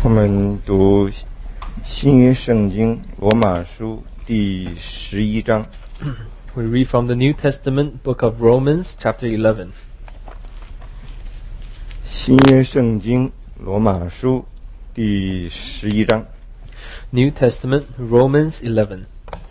我们读新约圣经罗马书第11章。 We read from the New Testament book of Romans, chapter 11. 新约圣经罗马书第11章。 New Testament, Romans 11.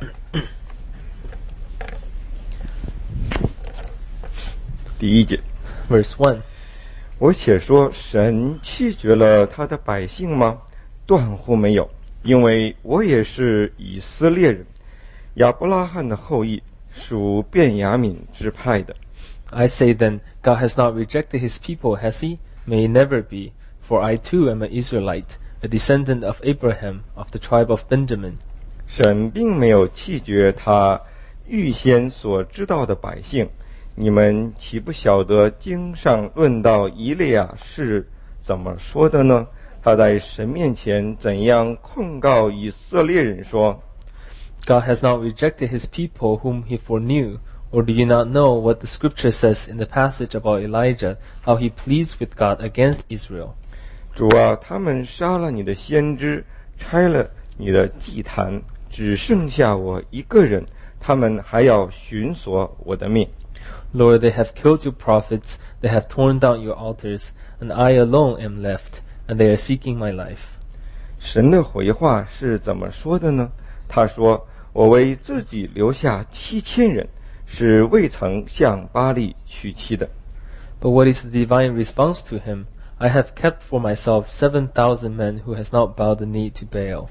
第一节 Verse 1. 我且说，神弃绝了他的百姓吗？断乎没有，因为我也是以色列人，亚伯拉罕的后裔，属便雅悯支派的。 I say then, God has not rejected his people, has he? May it never be. For I too am an Israelite, a descendant of Abraham, of the tribe of Benjamin. 神并没有弃绝他预先所知道的百姓。你们岂不晓得经上论到以利亚是怎么说的呢？他在神面前怎样控告以色列人说， God has not rejected his people whom he foreknew. Or do you not know what the scripture says in the passage about Elijah, how he pleads with God against Israel? 主啊，他们杀了你的先知，拆了你的祭坛，只剩下我一个人，他们还要寻索我的命。 Lord, they have killed your prophets, they have torn down your altars, and I alone am left, and they are seeking my life. 神的回话是怎么说的呢？他说，我为自己留下7000人，是未曾向巴力娶妻的。 But what is the divine response to him? I have kept for myself 7,000 men who has not bowed the knee to Baal.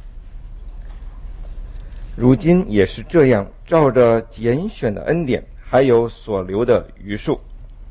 如今也是这样，照着拣选的恩典，还有所留的余数。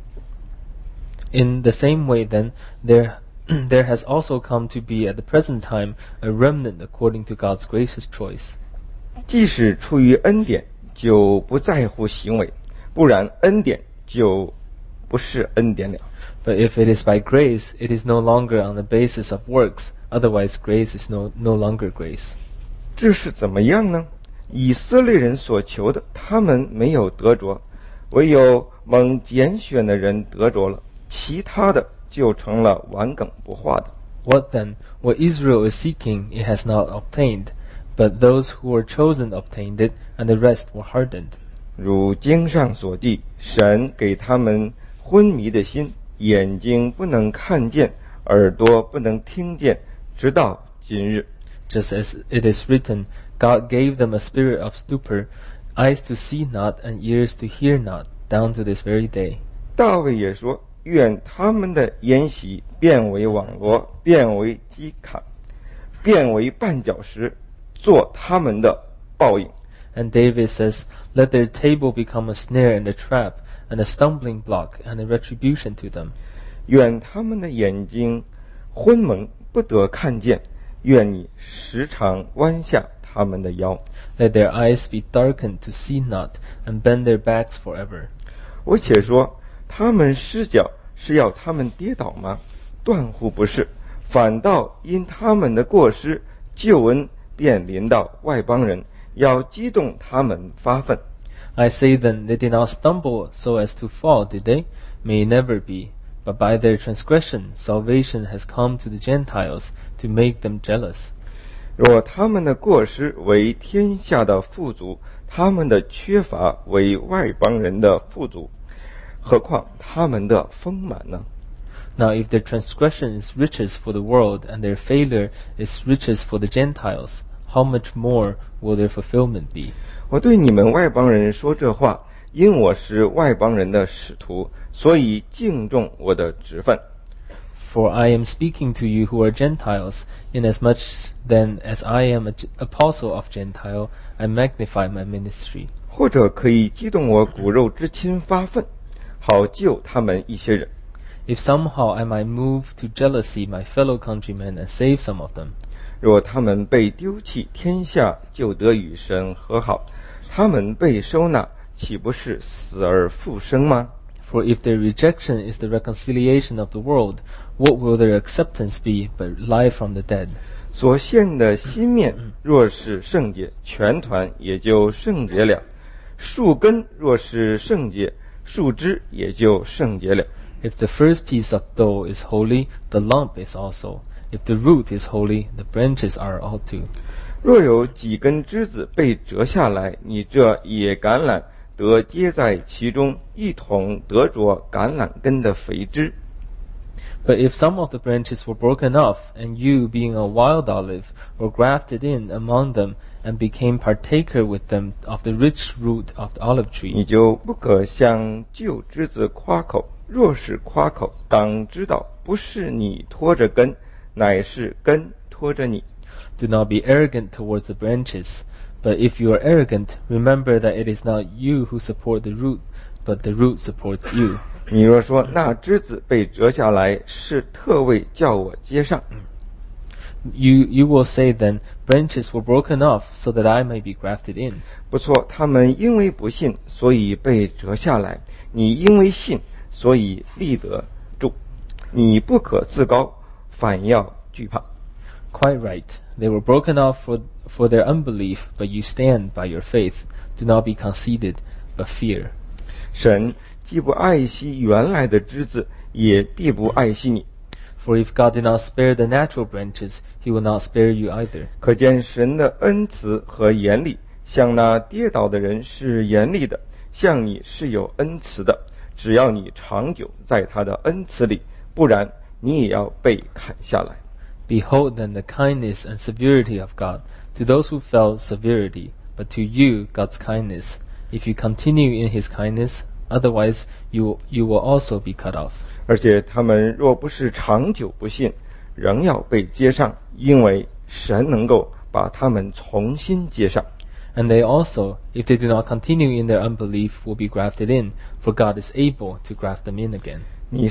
In the same way then, there has also come to be at the present time a remnant according to God's gracious choice. 即使出于恩典，就不在乎行为，不然恩典就不是恩典了。 But if it is by grace, it is no longer on the basis of works, otherwise grace is no longer grace. 这是怎么样呢？以色列人所求的，他们没有得着，唯有蒙拣选的人得着了，其他的就成了顽梗不化的。 What then? What Israel is seeking, it has not obtained. But those who were chosen obtained it, and the rest were hardened. 如经上所记，神给他们昏迷的心，眼睛不能看见，耳朵不能听见，直到今日。 Just as it is written, God gave them a spirit of stupor, eyes to see not, and ears to hear not, down to this very day. 大卫也说，愿他们的筵席变为网罗，变为饥坎，变为绊脚石，做他们的报应。 And David says, let their table become a snare and a trap, and a stumbling block, and a retribution to them. 愿他们的眼睛昏蒙，不得看见，愿你时常弯下他们的腰。 Let their eyes be darkened to see not, and bend their backs forever. 我且说，他们失脚是要他们跌倒吗？断乎不是，反倒因他们的过失，救恩便临到外邦人，要激动他们发愤。 I say then, they did not stumble so as to fall, did they? May it never be. But by their transgression, salvation has come to the Gentiles, to make them jealous. 若他们的过失为天下的富足，他们的缺乏为外邦人的富足，何况他们的丰满呢？ Now if their transgression is riches for the world, and their failure is riches for the Gentiles, how much more will their fulfillment be? 我对你们外邦人说这话，因我是外邦人的使徒，所以敬重我的职分。 For I am speaking to you who are Gentiles, inasmuch then as I am an apostle of Gentile, I magnify my ministry. 或者可以激动我骨肉之亲发愤，好救他们一些人。 If somehow I might move to jealousy my fellow countrymen and save some of them. 若他们被丢弃，天下就得与神和好；他们被收纳，岂不是死而复生吗？ For if their rejection is the reconciliation of the world, what will their acceptance be but life from the dead? 所献的新面若是圣洁，全团也就圣洁了；树根若是圣洁，树枝也就圣洁了。 If the first piece of dough is holy, the lump is also. If the root is holy, the branches are also. 若有几根枝子被折下来，你这野橄榄得接在其中，一同得着橄榄根的肥枝。 But if some of the branches were broken off, and you, being a wild olive, were grafted in among them, and became partaker with them of the rich root of the olive 你 tree, 就不可向旧枝子夸口，若是夸口，当知道不是你拖着根，乃是根拖着你。 do not be arrogant towards the branches. But if you are arrogant, remember that it is not you who support the root, but the root supports you. 你若说那枝子被折下来是特为叫我接上， You will say then, branches were broken off so that I may be grafted in. 不错，他们因为不信，所以被折下来；你因为信，所以立得住。你不可自高，反要惧怕。 Quite right. They were broken off for their unbelief, but you stand by your faith. Do not be conceited, but fear. 神既不爱惜原来的枝子，也必不爱惜你。 For if God did not spare the natural branches, he will not spare you either. 可见神的恩慈和严厉，向那跌倒的人是严厉的，向你是有恩慈的。只要你长久在他的恩慈里，不然你也要被砍下来。 Behold then the kindness and severity of God. To those who fell, severity, but to you, God's kindness. If you continue in his kindness, otherwise you will also be cut off. 而且他们若不是长久不信，仍要被接上，因为神能够把他们重新接上。 And they also, if they do not continue in their unbelief, will be grafted in, for God is able to graft them in again.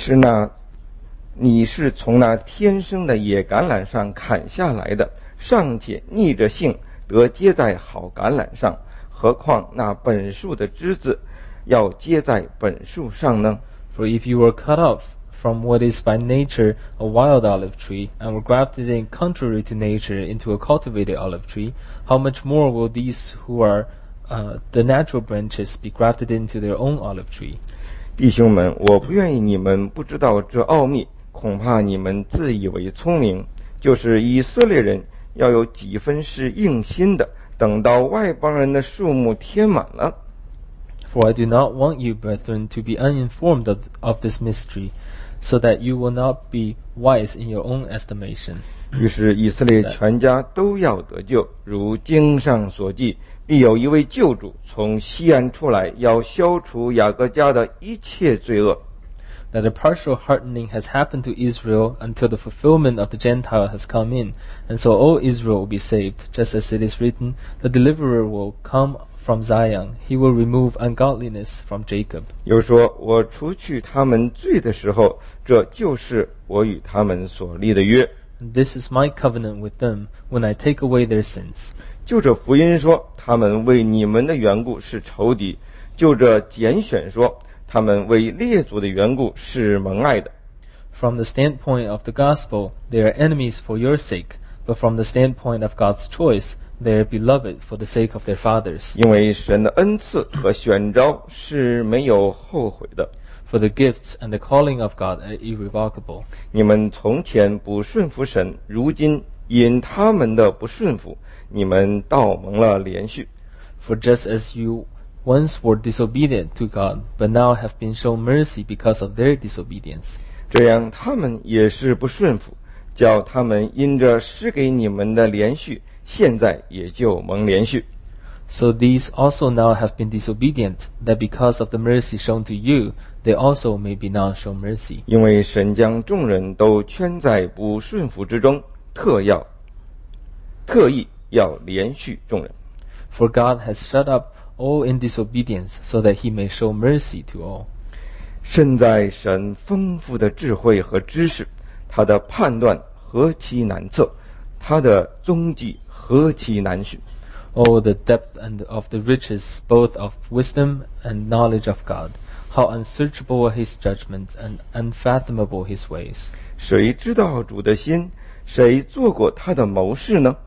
你是从那天生的野橄榄上砍下来的，尚且逆着性得接在好橄榄上，何况那本树的枝子要接在本树上呢？ For if you were cut off from what is by nature a wild olive tree, and were grafted in contrary to nature into a cultivated olive tree, how much more will these who are the natural branches be grafted into their own olive tree? 弟兄们，我不愿意你们不知道这奥秘，恐怕你们自以为聪明。就是以色列人要有几分是硬心的，等到外邦人的数目填满了。 For I do not want you, brethren, to be uninformed of this mystery, so that you will not be wise in your own estimation. 于是以色列全家都要得救，如经上所记，必有一位救主从西安出来，要消除雅各家的一切罪恶。 That a partial hardening has happened to Israel until the fulfillment of the Gentile has come in, and so all Israel will be saved, just as it is written, the deliverer will come from Zion, he will remove ungodliness from Jacob. 又说，我除去他们罪的时候，这就是我与他们所立的约。 This is my covenant with them when I take away their sins. 就这福音说，他们为你们的缘故是仇敌；就这拣选说，他们为列祖的缘故是蒙爱的。 From the standpoint of the gospel, they are enemies for your sake, but from the standpoint of God's choice, they are beloved for the sake of their fathers. 因为神的恩赐和选召是没有后悔的。 For the gifts and the calling of God are irrevocable. 你们从前不顺服神，如今因他们的不顺服，你们倒蒙了连续。 For just as you once were disobedient to God, but now have been shown mercy because of their disobedience. 这样他们也是不顺服，叫他们因着施给你们的连续，现在也就蒙连续。 So these also now have been disobedient, that because of the mercy shown to you, they also may be now shown mercy. 因为神将众人都圈在不顺服之中，特意要连续众人。 For God has shut up all in disobedience, so that he may show mercy to all. 身在神丰富的智慧和知识，他的判断何其难测，他的踪迹何其难寻。 Oh, the depth of the riches, both of wisdom and knowledge of God. How unsearchable are his judgments and unfathomable his ways. 谁知道主的心？谁做过他的谋士呢？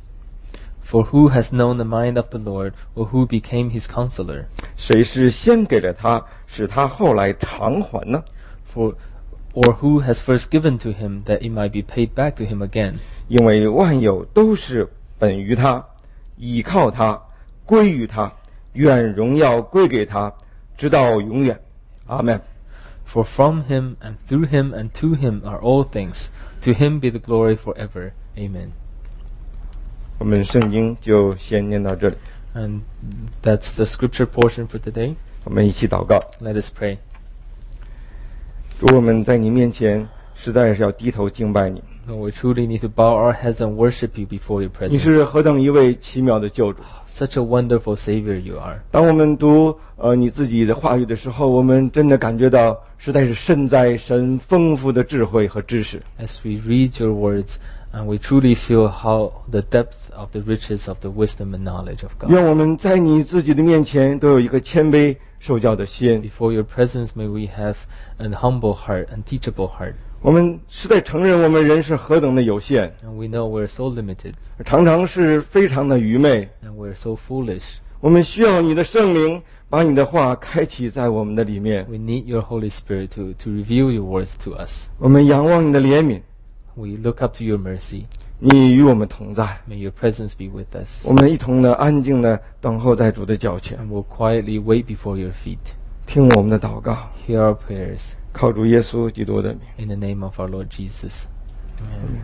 For who has known the mind of the Lord, or who became his counselor? 谁是先给了他，使他后来偿还呢？ For or who has first given to him that it might be paid back to him again? 因为万有都是本于他，倚靠他，归于他，愿荣耀归给他，直到永远。阿们。 For from him and through him and to him are all things. To him be the glory forever. Amen. 我们圣经就先念到这里， And that's the scripture portion for today. 我们一起祷告。 Let us pray. 主，我们在你面前实在是要低头敬拜你， Lord, we truly need to bow our heads and worship you before your 你 presence. 是何等一位奇妙的救主。 Such a wonderful Savior you are. 当我们读你自己的话语的时候，我们真的感觉到实在是身在神丰富的智慧和知识。 As we read your words, and we truly feel how the depth of the riches of the wisdom and knowledge of God. 愿我们在你自己的面前都有一个谦卑受教的心。 Before your presence, may we have an humble heart and teachable heart. 我们实在承认我们人是何等的有限， And we know we're so limited 常常是非常的愚昧。 and we're so foolish. 我们需要你的圣灵把你的话开启在我们的里面。 We need your Holy Spirit to reveal your words to us. 我们仰望你的怜悯， We look up to your mercy. 你与我们同在。 May your presence be with us. 我们一同的安静的等候在主的脚前， And we'll quietly wait before your feet. 听我们的祷告， Hear our prayers 靠主耶稣基督的名。 in the name of our Lord Jesus. Amen.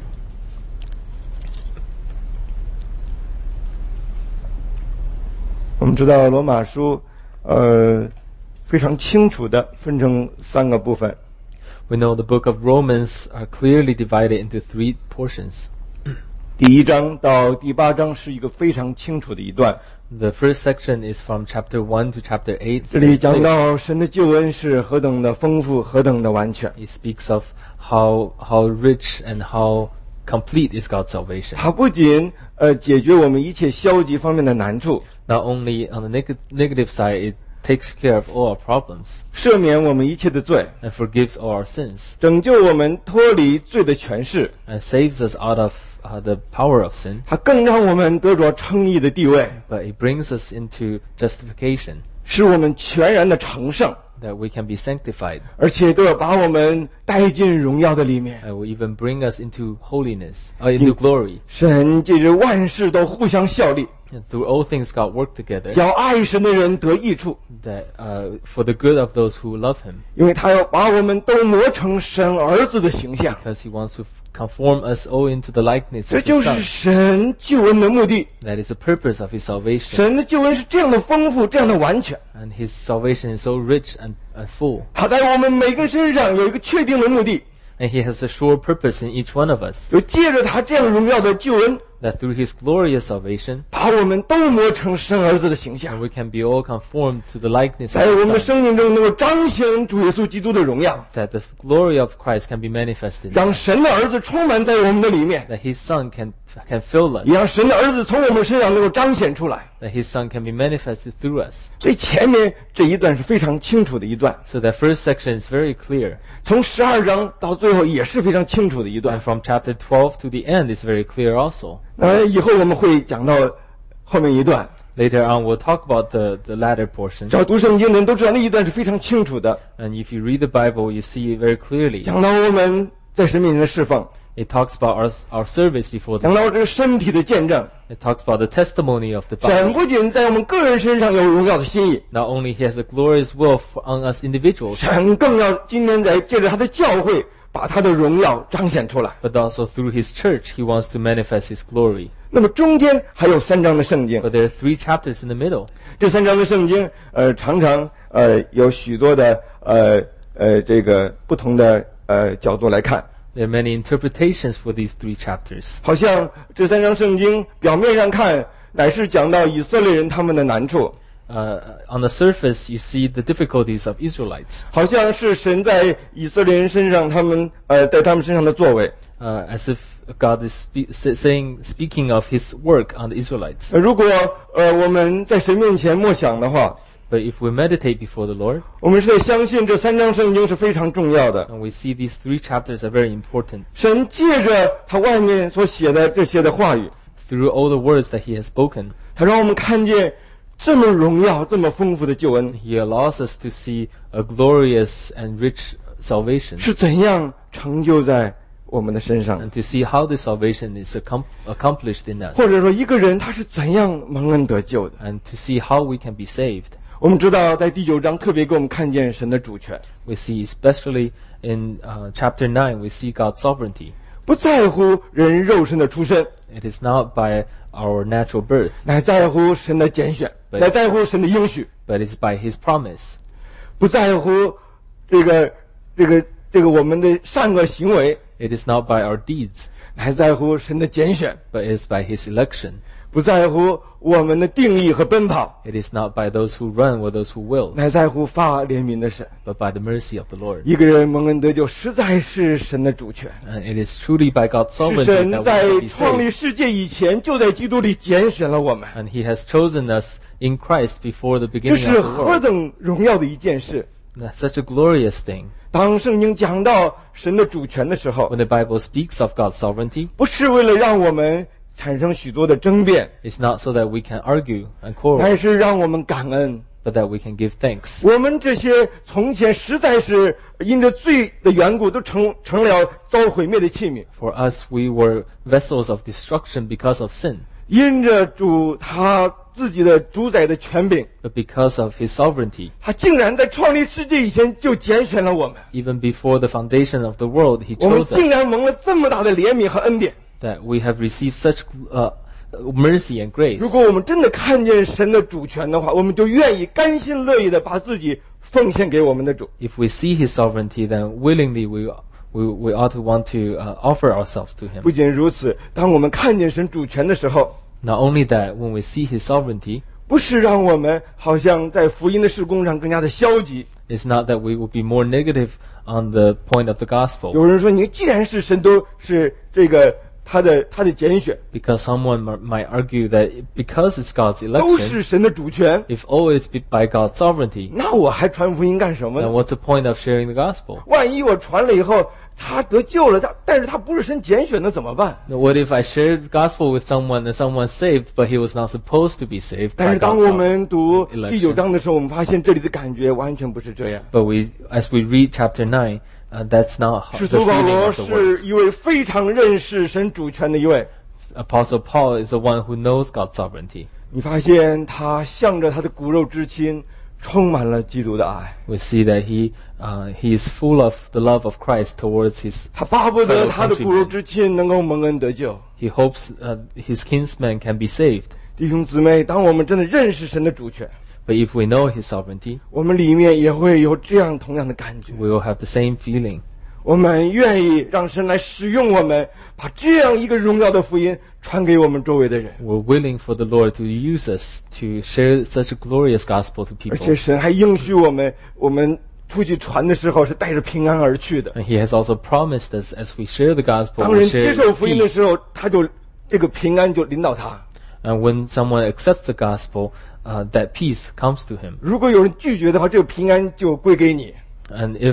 我们知道罗马书，非常清楚的分成3个部分。 We know the book of Romans are clearly divided into 3 portions. 第1章到第8章是一个非常清楚的一段， The first section is from chapter 1 to chapter 8. 这里讲到神的救恩是何等的丰富，何等的完全。 It speaks of how rich and how complete is God's salvation. 它不仅解决我们一切消极方面的难处， Not only on the negative side, it takes care of all our problems 赦免我们一切的罪， and forgives all our sins 拯救我们脱离罪的权势。 and saves us out of the power of sin. 它更让我们得着称义的地位， But it brings us into justification, 使我们全然的成圣， that we can be sanctified, 而且都要把我们带进荣耀的里面。 and will even bring us into holiness, into glory. 神借着万事都互相效力， And through all things, God work together 叫爱神的人得益处， that for the good of those who love Him, 因为他要把我们都磨成神儿子的形象。 because He wants to conform us all into the likeness 这 of 就 His 是 Son. 神救恩的目的。 That is the purpose of His salvation. 神的救恩是这样的丰富，这样的完全。 And His salvation is so rich and full. 他在我们每个身上有一个确定的目的， And He has a sure purpose in each one of us. 就借着他这样荣耀的救恩， That through His glorious salvation, 把我们都磨成神儿子的形象， we can be all conformed to the likeness 在我 of 们的 His Son. 生命中能够彰显主耶稣基督的荣耀， That the glory of Christ can be manifested. 让神的儿子充满在我们的里面， That His Son can fill us. 也让神的儿子从我们身上能够彰显出来。 That His Son can be manifested through us. 所以前面这一段是非常清楚的一段， So that first section is very clear. 从12章到最后也是非常清楚的一 And 段。 from chapter 12 to the end is very clear also. 以后我们会讲到后面一段， Later on, we'll talk about the latter portion. 只要读圣经的人都知道那一段是非常清楚的， And if you read the Bible, you see it very clearly. 讲到我们在神面前的释放， It talks about our service before the 讲到这个身体的见证。 It talks about the testimony of the 神 body. 不仅在我们个人身上有荣耀的心意， Not only He has a glorious will on us individuals, 神更要今天在借着他的教会，把他的荣耀彰显出来。 but also through His church, He wants to manifest His glory. 那么中间还有3章的圣经， But there are 3 chapters in the middle. 这3章的圣经，常常有许多的这个不同的角度来看。 There are many interpretations for these 3 chapters. 好像这3章圣经表面上看，乃是讲到以色列人他们的难处， On the surface, you see the difficulties of Israelites, 好像是神在以色列人身上，在他们身上的作为。 as if God is speaking of His work on the Israelites. 如果我们在神面前默想的话， But if we meditate before the Lord, 我们是在相信这3章圣经是非常重要的。 and we see these 3 chapters are very important. 神借着他外面所写的这些的话语， Through all the words that He has spoken, 他让我们看见这么荣耀、这么丰富的救恩。 He allows us to see a glorious and rich salvation 是怎样成就在我们的身上， and to see how this salvation is accomplished in us 或者说一个人他是怎样蒙恩得救的。 and to see how we can be saved. 我们知道在第9章特别给我们看见神的主权， We see especially in chapter 9 we see God's sovereignty. 不在乎人肉身的出身， It is not by our natural birth, 乃在乎神的拣选， 对乃在乎神的应许， but it's by His promise. 不在乎这个我们的善恶行为， It is not by our deeds, 乃在乎神的拣选， but it is by His election. 不在乎我们的定义和奔跑， It is not by those who run or those who will, 乃在乎发怜悯的神。 but by the mercy of the Lord. 一个人蒙恩得救，实在是神的主权， And it is truly by God's 是 sovereignty 神 that 在 we can be 创 saved. 立世界以前就在基督里拣选了我们， And He has chosen us in Christ before the 这 beginning 是 of the 何 world. 等荣耀的一件事！ That's such a glorious thing. 当圣经讲到神的主权的时候， When the Bible speaks of God's sovereignty, 不是为了让我们产生许多的争辩， it's not so that we can argue and quarrel, 乃是让我们感恩。 but that we can give thanks. 我们这些从前实在是因着罪的缘故，都成了遭毁灭的器皿。 For us, we were vessels of destruction because of sin, 因着主他自己的主宰的权柄， but because of His sovereignty, 他竟然在创立世界以前就拣选了我们， even before the foundation of the world, He 我们 chose 竟 us, 然蒙了这么大的怜悯和恩典。 that we have received such mercy and grace. 如果我们真的看见神的主权的话，我们就愿意甘心乐意的把自己奉献给我们的主。 If we see His sovereignty, then willingly we ought to want to offer ourselves to Him. 不仅如此，当我们看见神主权的时候， Not only that, when we see His sovereignty, 不是让我们好像在福音的事工上更加的消极。 it's not that we will be more negative on the point of the gospel. 有人说，你既然是神都是这个他的拣选， Because someone might argue that because it's God's 都 election, 是神的主权， if all is by God's sovereignty, 那我还传福音干什么 then 呢？ what's the point of sharing the gospel? 万一我传了以后，他得救了，但是他不是神拣选的怎么办？ What if I shared the gospel with someone and someone's saved, but he was not supposed to be saved 但 by 是当 God's 我们读 election? 第9章的时候，我们发现这里的感觉完全不是这样。 But as we read chapter 9, that's not 使 the 徒保 feeling 罗 of the 是 words. 一位非常认识神主权的一位。 Apostle Paul is the one who knows God's sovereignty. 你发现他向着他的骨肉之亲，充满了基督的爱。 We see that he is full of the love of Christ towards his. 他巴不得他的骨肉之亲能够蒙恩得救。 He hopes his kinsmen can be saved. 弟兄姊妹，当我们真的认识神的主权， But if we know his sovereignty, 我们里面也会有这样同样的感觉。 we will have the same feeling. 我们愿意让神来使用我们，把这样一个荣耀的福音传给我们周围的人。 We're willing for the Lord to use us to share such a glorious gospel to 而且 people. 神还应许我们出去传的时候是带着平安而去的。 And he has also promised us as we share the gospel, 当 we 人 share 接受福音的 peace. 时候，这个平安就临到他。 And when someone accepts the gospel, that peace comes to him. 如果有人拒绝的话，这个平安就归给你。 And if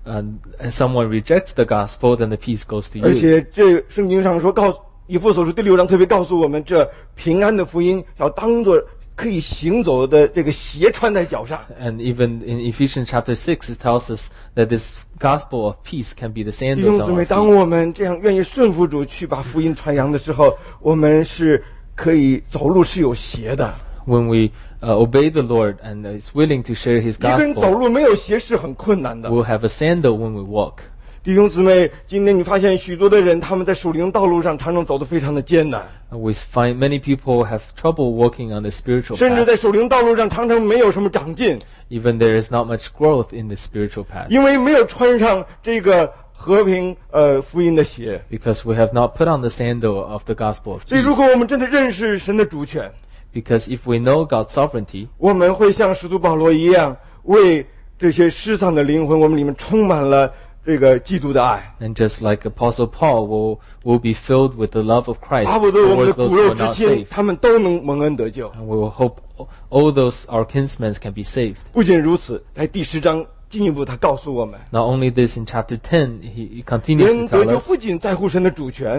someone rejects the gospel, then the peace goes to 而 you. 且这圣经上说，以弗所书第6章特别告诉我们，这平安的福音要当作可以行走的这个鞋穿在脚上。 And even in Ephesians chapter 6, it tells us that this gospel of peace can be the 弟 sandals 兄姊 on 妹， our 当 feet. 我们这样愿意顺服主去把福音传扬的时候，我们是可以走路是有鞋的。 When we obey the Lord and is willing to share his 一个人走 gospel, 路没有鞋是很困难的。 we'll have a sandal when we walk. 弟兄姊妹，今天你发现许多的人，他们在属灵道路上常常走得非常的艰难， We find many people have trouble walking on the spiritual 甚至 path. 在属灵道路上常常没有什么长进， Even there is not much growth in the spiritual path 因为没有穿上这个和平福音的鞋。 because we have not put on the sandal of the gospel of 所以，如 peace. 果我们真的认识神的主权， Because if we know God's sovereignty, 我们会像使徒保罗一样，为这些失丧的灵魂，我们里面充满了这个基督的爱， and just like Apostle Paul, will be filled with the love of Christ 巴不得我们 towards 的 those 骨 who 肉 are 之 not 亲 saved. 他们都能蒙恩得救。 And we will hope all those our kinsmen can be saved. 不仅如此，在第10章进一步他告诉我们， Not only this, in chapter 10, he continues 人 to 得 tell 救 us 不仅在乎神的主权，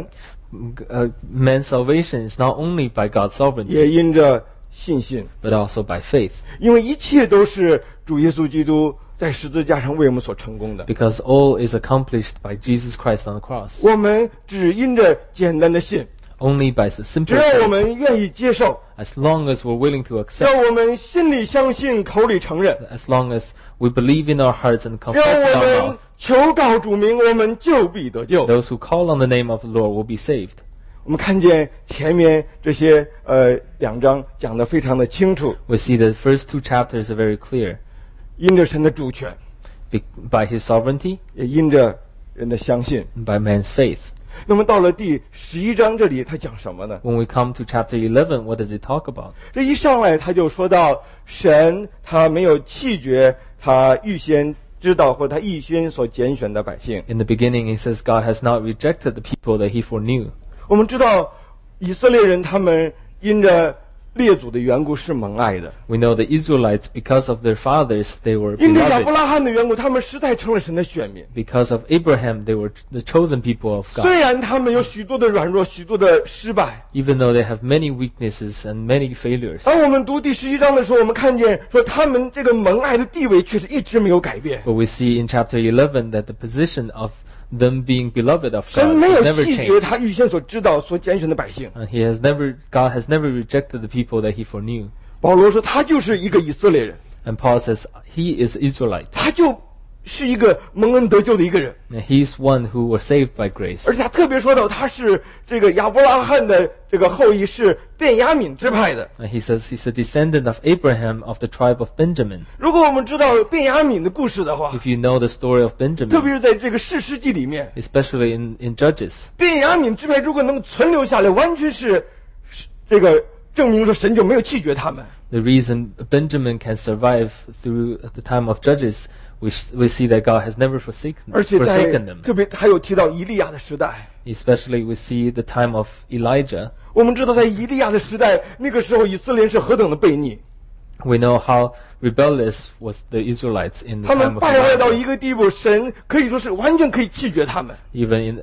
man's salvation is not only by God's sovereignty, 也因着信心， but also by faith. 因为一切都是主耶稣基督在十字架上为我们所成功的。 because all is accomplished by Jesus Christ on the cross. 我们只因着简单的信， Only by the 只 simple 要我 faith, 们愿意接受， as long as we're willing to 只 accept, 要我们心里相信，口里承认， as long as we believe in our hearts and 只要 confess in 我 our 们 mouth, 求告主名，我们就必得救。 those who call on the name of the Lord will be saved. 我们看见前面这些2章讲得非常的清楚， We see the first 2 chapters are very clear. 因着神的主权， By his sovereignty, 也因着人的相信。 and by man's faith. 那么到了第11章这里，他讲什么呢？ When we come to chapter 11, what does it talk about? 这一上来他就说到，神他没有弃绝他预先知道或他预先所拣选的百姓。 In the beginning, he says God has not rejected the people that he foreknew. 我们知道以色列人他们因着列祖的缘故是蒙爱的， We know the Israelites, because of their fathers, they were 因着亚伯 beloved. 拉罕的缘故，他们实在成了神的选民。 Because of Abraham, they were the chosen people of 虽 God. 然他们有许多的软弱，许多的失败。 Even though they have many weaknesses and many failures. 当我们读第11章的时候，我们看见说他们这个蒙爱的地位却是一直没有改变。 But we see in chapter 11 that the position of them being beloved of 神 God 没 has 有 never 弃绝 changed. 他预先所知道、所拣选的百姓。 And God has never rejected the people that he foreknew. 保罗说，他就是一个以色列人， And Paul says he is Israelite. 他就是一个蒙恩得救的一个人。 And he's one who was saved by grace. 而且他特别说到，他是这个亚伯拉罕的这个后裔，是便雅悯支派的。 And he says he's a descendant of Abraham of the tribe of Benjamin. 如果我们知道便雅悯的故事的话， If you know the story of 特 Benjamin, 别是在这个士师记里面， especially in Judges, 便雅悯支派如果能存留下来，完全是这个证明说神就没有弃绝他们。 the reason Benjamin can survive through the time of Judges, we see that God has never 而且在 forsaken them. 特别还有提到以利亚的时代， Especially we see the time of Elijah. 我们知道在以利亚的时代，那个时候以色列人是何等的悖逆， We know how rebellious was the Israelites in the 他 time 们 of 败坏到 Elijah. 一个地步，神可以说是完全可以弃绝他们。 Even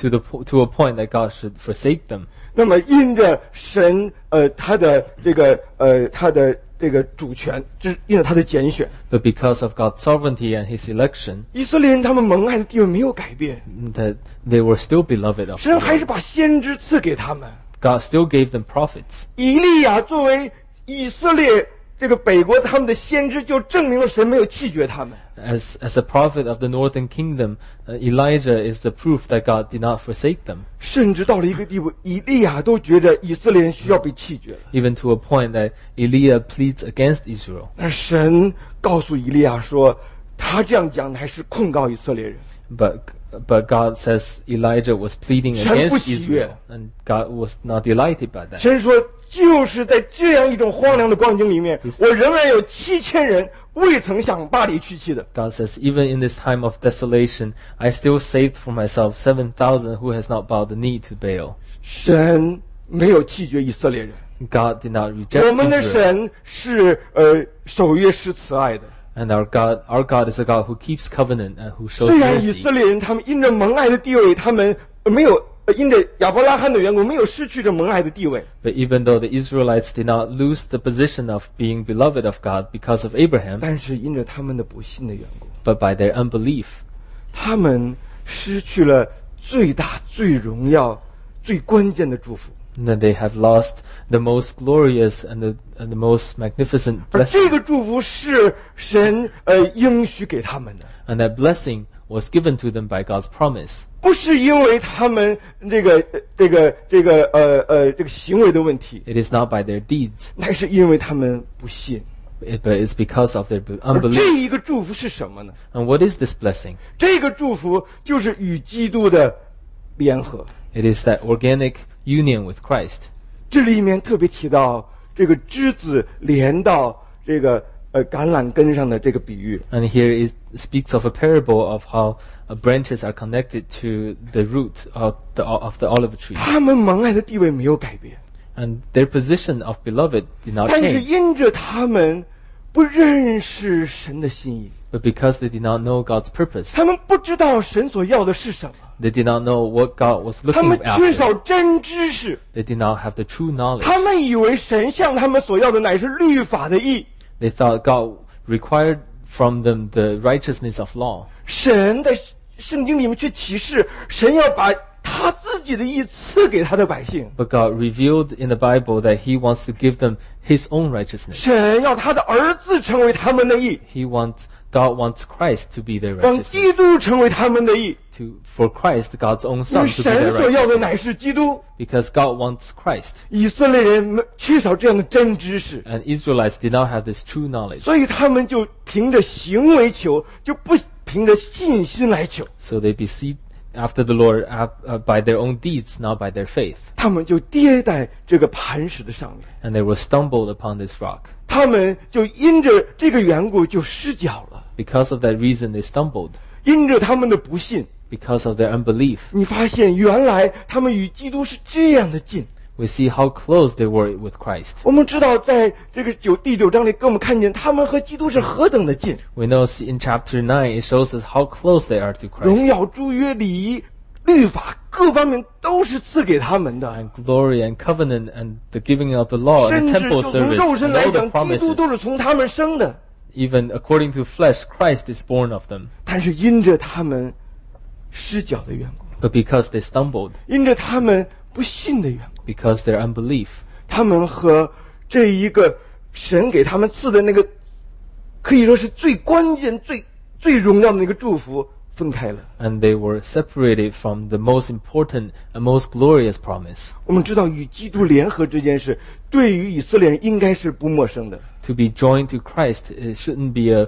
to a point that God should forsake them. 那么因着神他的这个主权，因着他的拣选， But because of God's sovereignty and his election, 以色列人他们蒙爱的地位没有改变， that they were still beloved of 神还 God. 是把先知赐给他们。 God still gave them prophets. 以利亚作为以色列这个北国他们的先知，就证明了神没有弃绝他们。 As a prophet of the northern kingdom, Elijah is the proof that God did not forsake them. 甚至到了一个地步，以利亚都觉着以色列人需要被弃绝了。 Even to a point that Eliah pleads against Israel. 但神告诉以利亚说，他这样讲还是控告以色列人。 But God says Elijah was pleading 神不 against 喜悦。 Israel, and God was not delighted by that. 神说，就是在这样一种荒凉的光景里面，我仍然有7000人未曾向巴黎屈膝的。 God says, even in this time of desolation, I still saved for myself 7,000 who has not bowed the knee to Baal. 神没有弃绝以色列人， God did not reject 我们的 Israel. 神是守约施慈爱的。 And our God is a God who keeps covenant and who shows 虽然以 mercy. 色列人他们因着蒙爱的地位，他们没有因着亚伯拉罕的缘故，没有失去这蒙爱的地位。 But even though the Israelites did not lose the position of being beloved of God because of Abraham, 但是因着他们的不信的缘故， but by their unbelief, 他们失去了最大、最荣耀、最关键的祝福。 then they have lost the most glorious and the most magnificent 而 blessing. 这个祝福是神应许给他们的， And that blessing was given to them by God's promise. 不是因为他们这个行为的问题， It is not by their deeds, 乃是因为他们不信。 but it's because of their 而 unbelief. 这一个祝福是什么呢？ And what is this blessing? 这个祝福就是与基督的联合。 It is that organic union with Christ. 这里面特别提到这个枝子连到这个橄榄根上的这个比喻。 And here it speaks of a parable of how branches are connected to the root of the olive tree. 他们蒙爱的地位没有改变， And their position of beloved did not 但是 change. 因着他们不认识神的心意， But because they did not know God's purpose, 他们不知道神所要的是什么， they did not know what God was 他 looking 们缺 after. 少真知识， They did not have the true knowledge. 他们以为神向他们所要的乃是律法的义， They thought God required from them the righteousness of law. 神在圣经里面却启示，神要把他自己的义赐给他的百姓。 But God revealed in the Bible that He wants to give them His own righteousness. 神要他的儿子成为他们的义， God wants Christ to be their 让基 righteousness. 督成为他们的义。 For Christ, God's own 因 Son 为 to be 神 their 所要的乃 righteousness. 是基督。 Because God wants Christ. 以色列人缺少这样的真知识， And Israelites did not have this true knowledge. 所以他们就凭着行为求，就不凭着信心来求， So they beseech after the Lord by their own deeds, not by their faith. 他们就跌在这个磐石的上面， And they were stumbled upon this rock. 他们就因着这个缘故就失脚了， Because of that reason, they stumbled. 因着他们的不信。 Because of their unbelief. 你发现原来他们与基督是这样的近。 We see how close they were with Christ. 我们知道，在这个第9章里，给我们看见他们和基督是何等的近， We know in chapter 9, it shows us how close they are to 荣 Christ. 耀、诸约、礼仪、律法各方面都是赐给他们的。 And glory and covenant and the giving of the law 甚 and 至 the 就 temple 从 service 肉身 and 来 all the 讲，基督都 promises. 是从他们生的。 Even according to flesh, Christ is born of them. 但是因着他们失脚的缘故， But because they stumbled, 因着他们不信的缘故， because their unbelief, 他们和这一个神给他们赐的那个，可以说是最关键、最荣耀的那个祝福分开了。 and they were separated from the most important and most glorious promise. 我们知道与基督联合这件事，对于以色列人应该是不陌生的。 To be joined to Christ, it shouldn't be a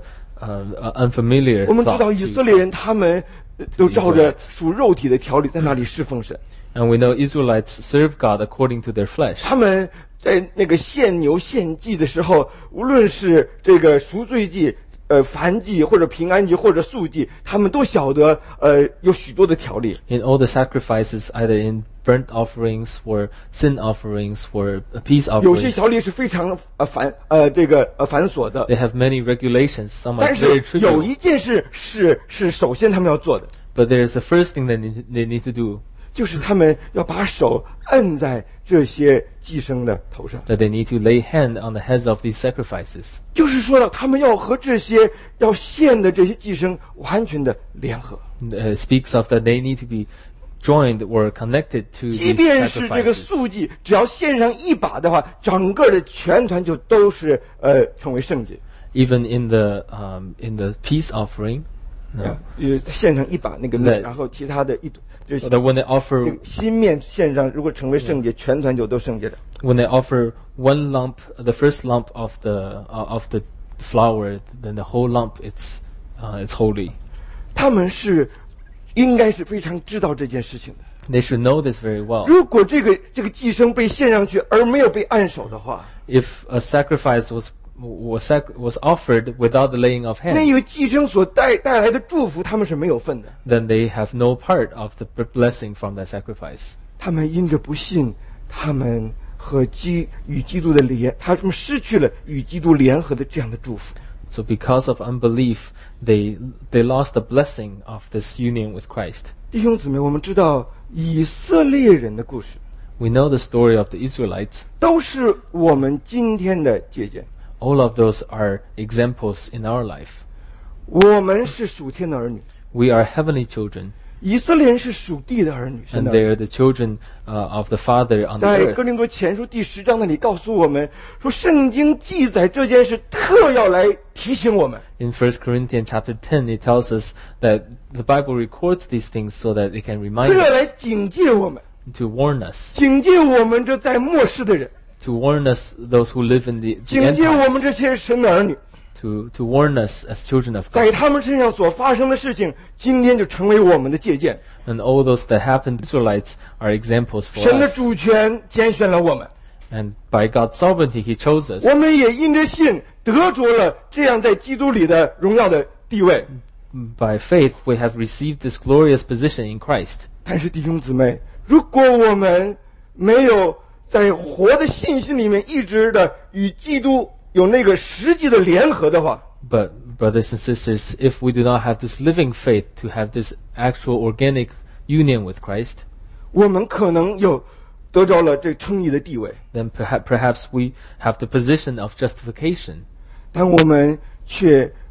unfamiliar 我们知 thought 道 to- 以色列人他们都照着属肉体的条理在那里侍奉神， And we know Israelites serve God according to their flesh. 他们在那个献牛献祭的时候，无论是这个赎罪祭、燔祭或者平安祭或者素祭，他们都晓得有许多的条例。 In all the sacrifices, either in burnt offerings or sin offerings or peace 有些 offerings, 条例是非常繁琐的， they have many regulations. Some are 但 very 是有 trivial. 一件事是首先他们要做的， But there's the first thing that they need to do, 就是他们要把手按在这些祭牲的头上。 that they need to lay hand on the heads of these sacrifices. 就是说了，他们要和这些要献的这些祭牲完全的联合。 It speaks of that they need to be joined or connected to 即 these 便是这个 sacrifices. 素祭，只要献上一把的话，整个的全团就都是成为圣洁。 Even in the peace offering, no. 献上一把那个面， 对然后其他的就是 That when they 这 offer 个新面献上，如果成为圣洁，全团就都圣洁了。 when they offer one lump, the first lump of the flour, then the whole lump it's holy. 他们是应该是非常知道这件事情的。 They should know this very well. 如果这个祭牲被献上去而没有被按手的话， If a sacrifice was offered without the laying of 那 hands, 个祭牲所带来的祝福，他们是没有份的。 then they have no part of the blessing from that sacrifice. 他们因着不信，他们与基督的他们失去了与基督联合的这样的祝福。 So because of unbelief, they lost the blessing of this union with Christ. 弟兄姊妹，我们知道以色列人的故事， We know the story of the Israelites. 都是我们今天的借鉴。 All of those are examples in our life. 我们是属天的儿女， We are heavenly children, 以色列人是属地的儿女。 and 神的 they 儿女 are the children of the Father on the 在 earth. 哥林多前书第10章那里告诉我们说，圣经记载这件事，特要来提醒我们。 In 1 Corinthians chapter 10, it tells us that the Bible records these things so that it can remind 特来 us, 警戒我们， to warn us, 警戒我们这在末世的人， to warn us, those who live in the 警 end 戒我们 times, 这些神的儿女， to warn us as children of 在 God. 他们身上所发生的事情，今天就成为我们的借鉴。 And all those that happened to Israelites are examples for 神的 us. 主权拣选了我们， And by God's sovereignty, He chose us. 我们也因着信得着了这样在基督里的荣耀的地位。 By faith, we have received this glorious position in Christ. 但是弟兄姊妹，如果我们没有在活的信心里面一直的与基督有那个实际的联合的话， But brothers and sisters, if we do not have this living faith to have this actual organic union with Christ, 我们可能有得着了这称义的地位， then perhaps we have the position of justification, 但我们却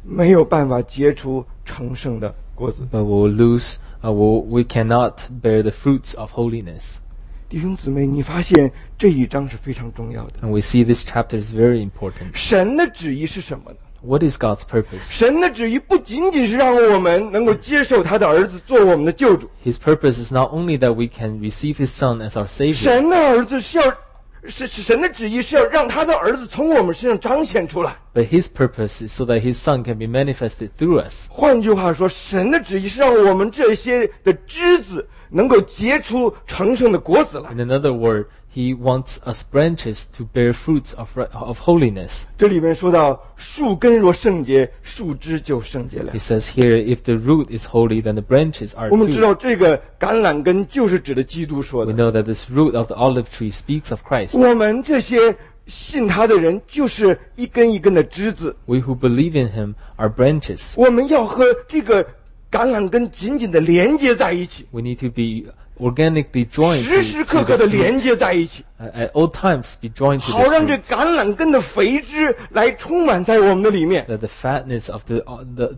没有办法结出成圣的果子。 but we will lose, we cannot bear the fruits of holiness. 弟兄姊妹，你发现这一章是非常重要的。 And we see this chapter is very important. 神的旨意是什么呢？ What is God's purpose? 神的旨意不仅仅是让我们能够接受他的儿子做我们的救主， His purpose is not only that we can receive His Son as our Savior, 神的儿子神的旨意是要让他的儿子从我们身上彰显出来。 but His purpose is so that His Son can be manifested through us. 换句话说，神的旨意是让我们这些的枝子能够结出成圣的果子来。 In another word, He wants us branches to bear fruits of holiness. 这里面说到，树根若圣洁，树枝就圣洁了 He。says here, if the root is holy, then the branches are 我们知 too. 道这个橄榄根就是指的基督说 We 的。 know that this root of the olive tree speaks of Christ. 我们这些信他的人，就是一根一根的枝子。 We who believe in Him are branches. 我们要和这个橄榄根紧紧的连接在一起， We need to be organically joined 时时 to 刻刻的 this 连 root. 接在一起， At all times be joined to 好 this 让这 root. 橄榄根的肥汁来充满在我们的里面， That the fatness of the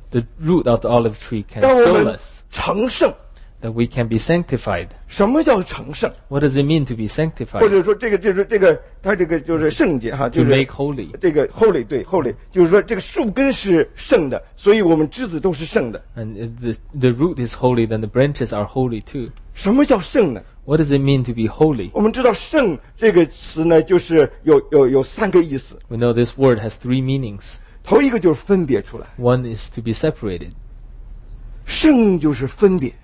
root of the olive tree can 让我 fill 们 us. 成圣。 That we can be sanctified. 什么叫成圣？ What does it mean to be 或 sanctified? 者说它这个就是圣洁哈，就 To 是 make holy. 这个 holy 对 holy，就是说这个树根是圣的，所以我们枝子都是圣的。 And if the root is holy, then the branches are holy too. 什么叫圣呢？ What does it mean to be holy? 我们知道圣这个词呢，就是有三个意思。 We know this word has three meanings. 头一个就是分别出来， One is to be separated. 圣就是分别。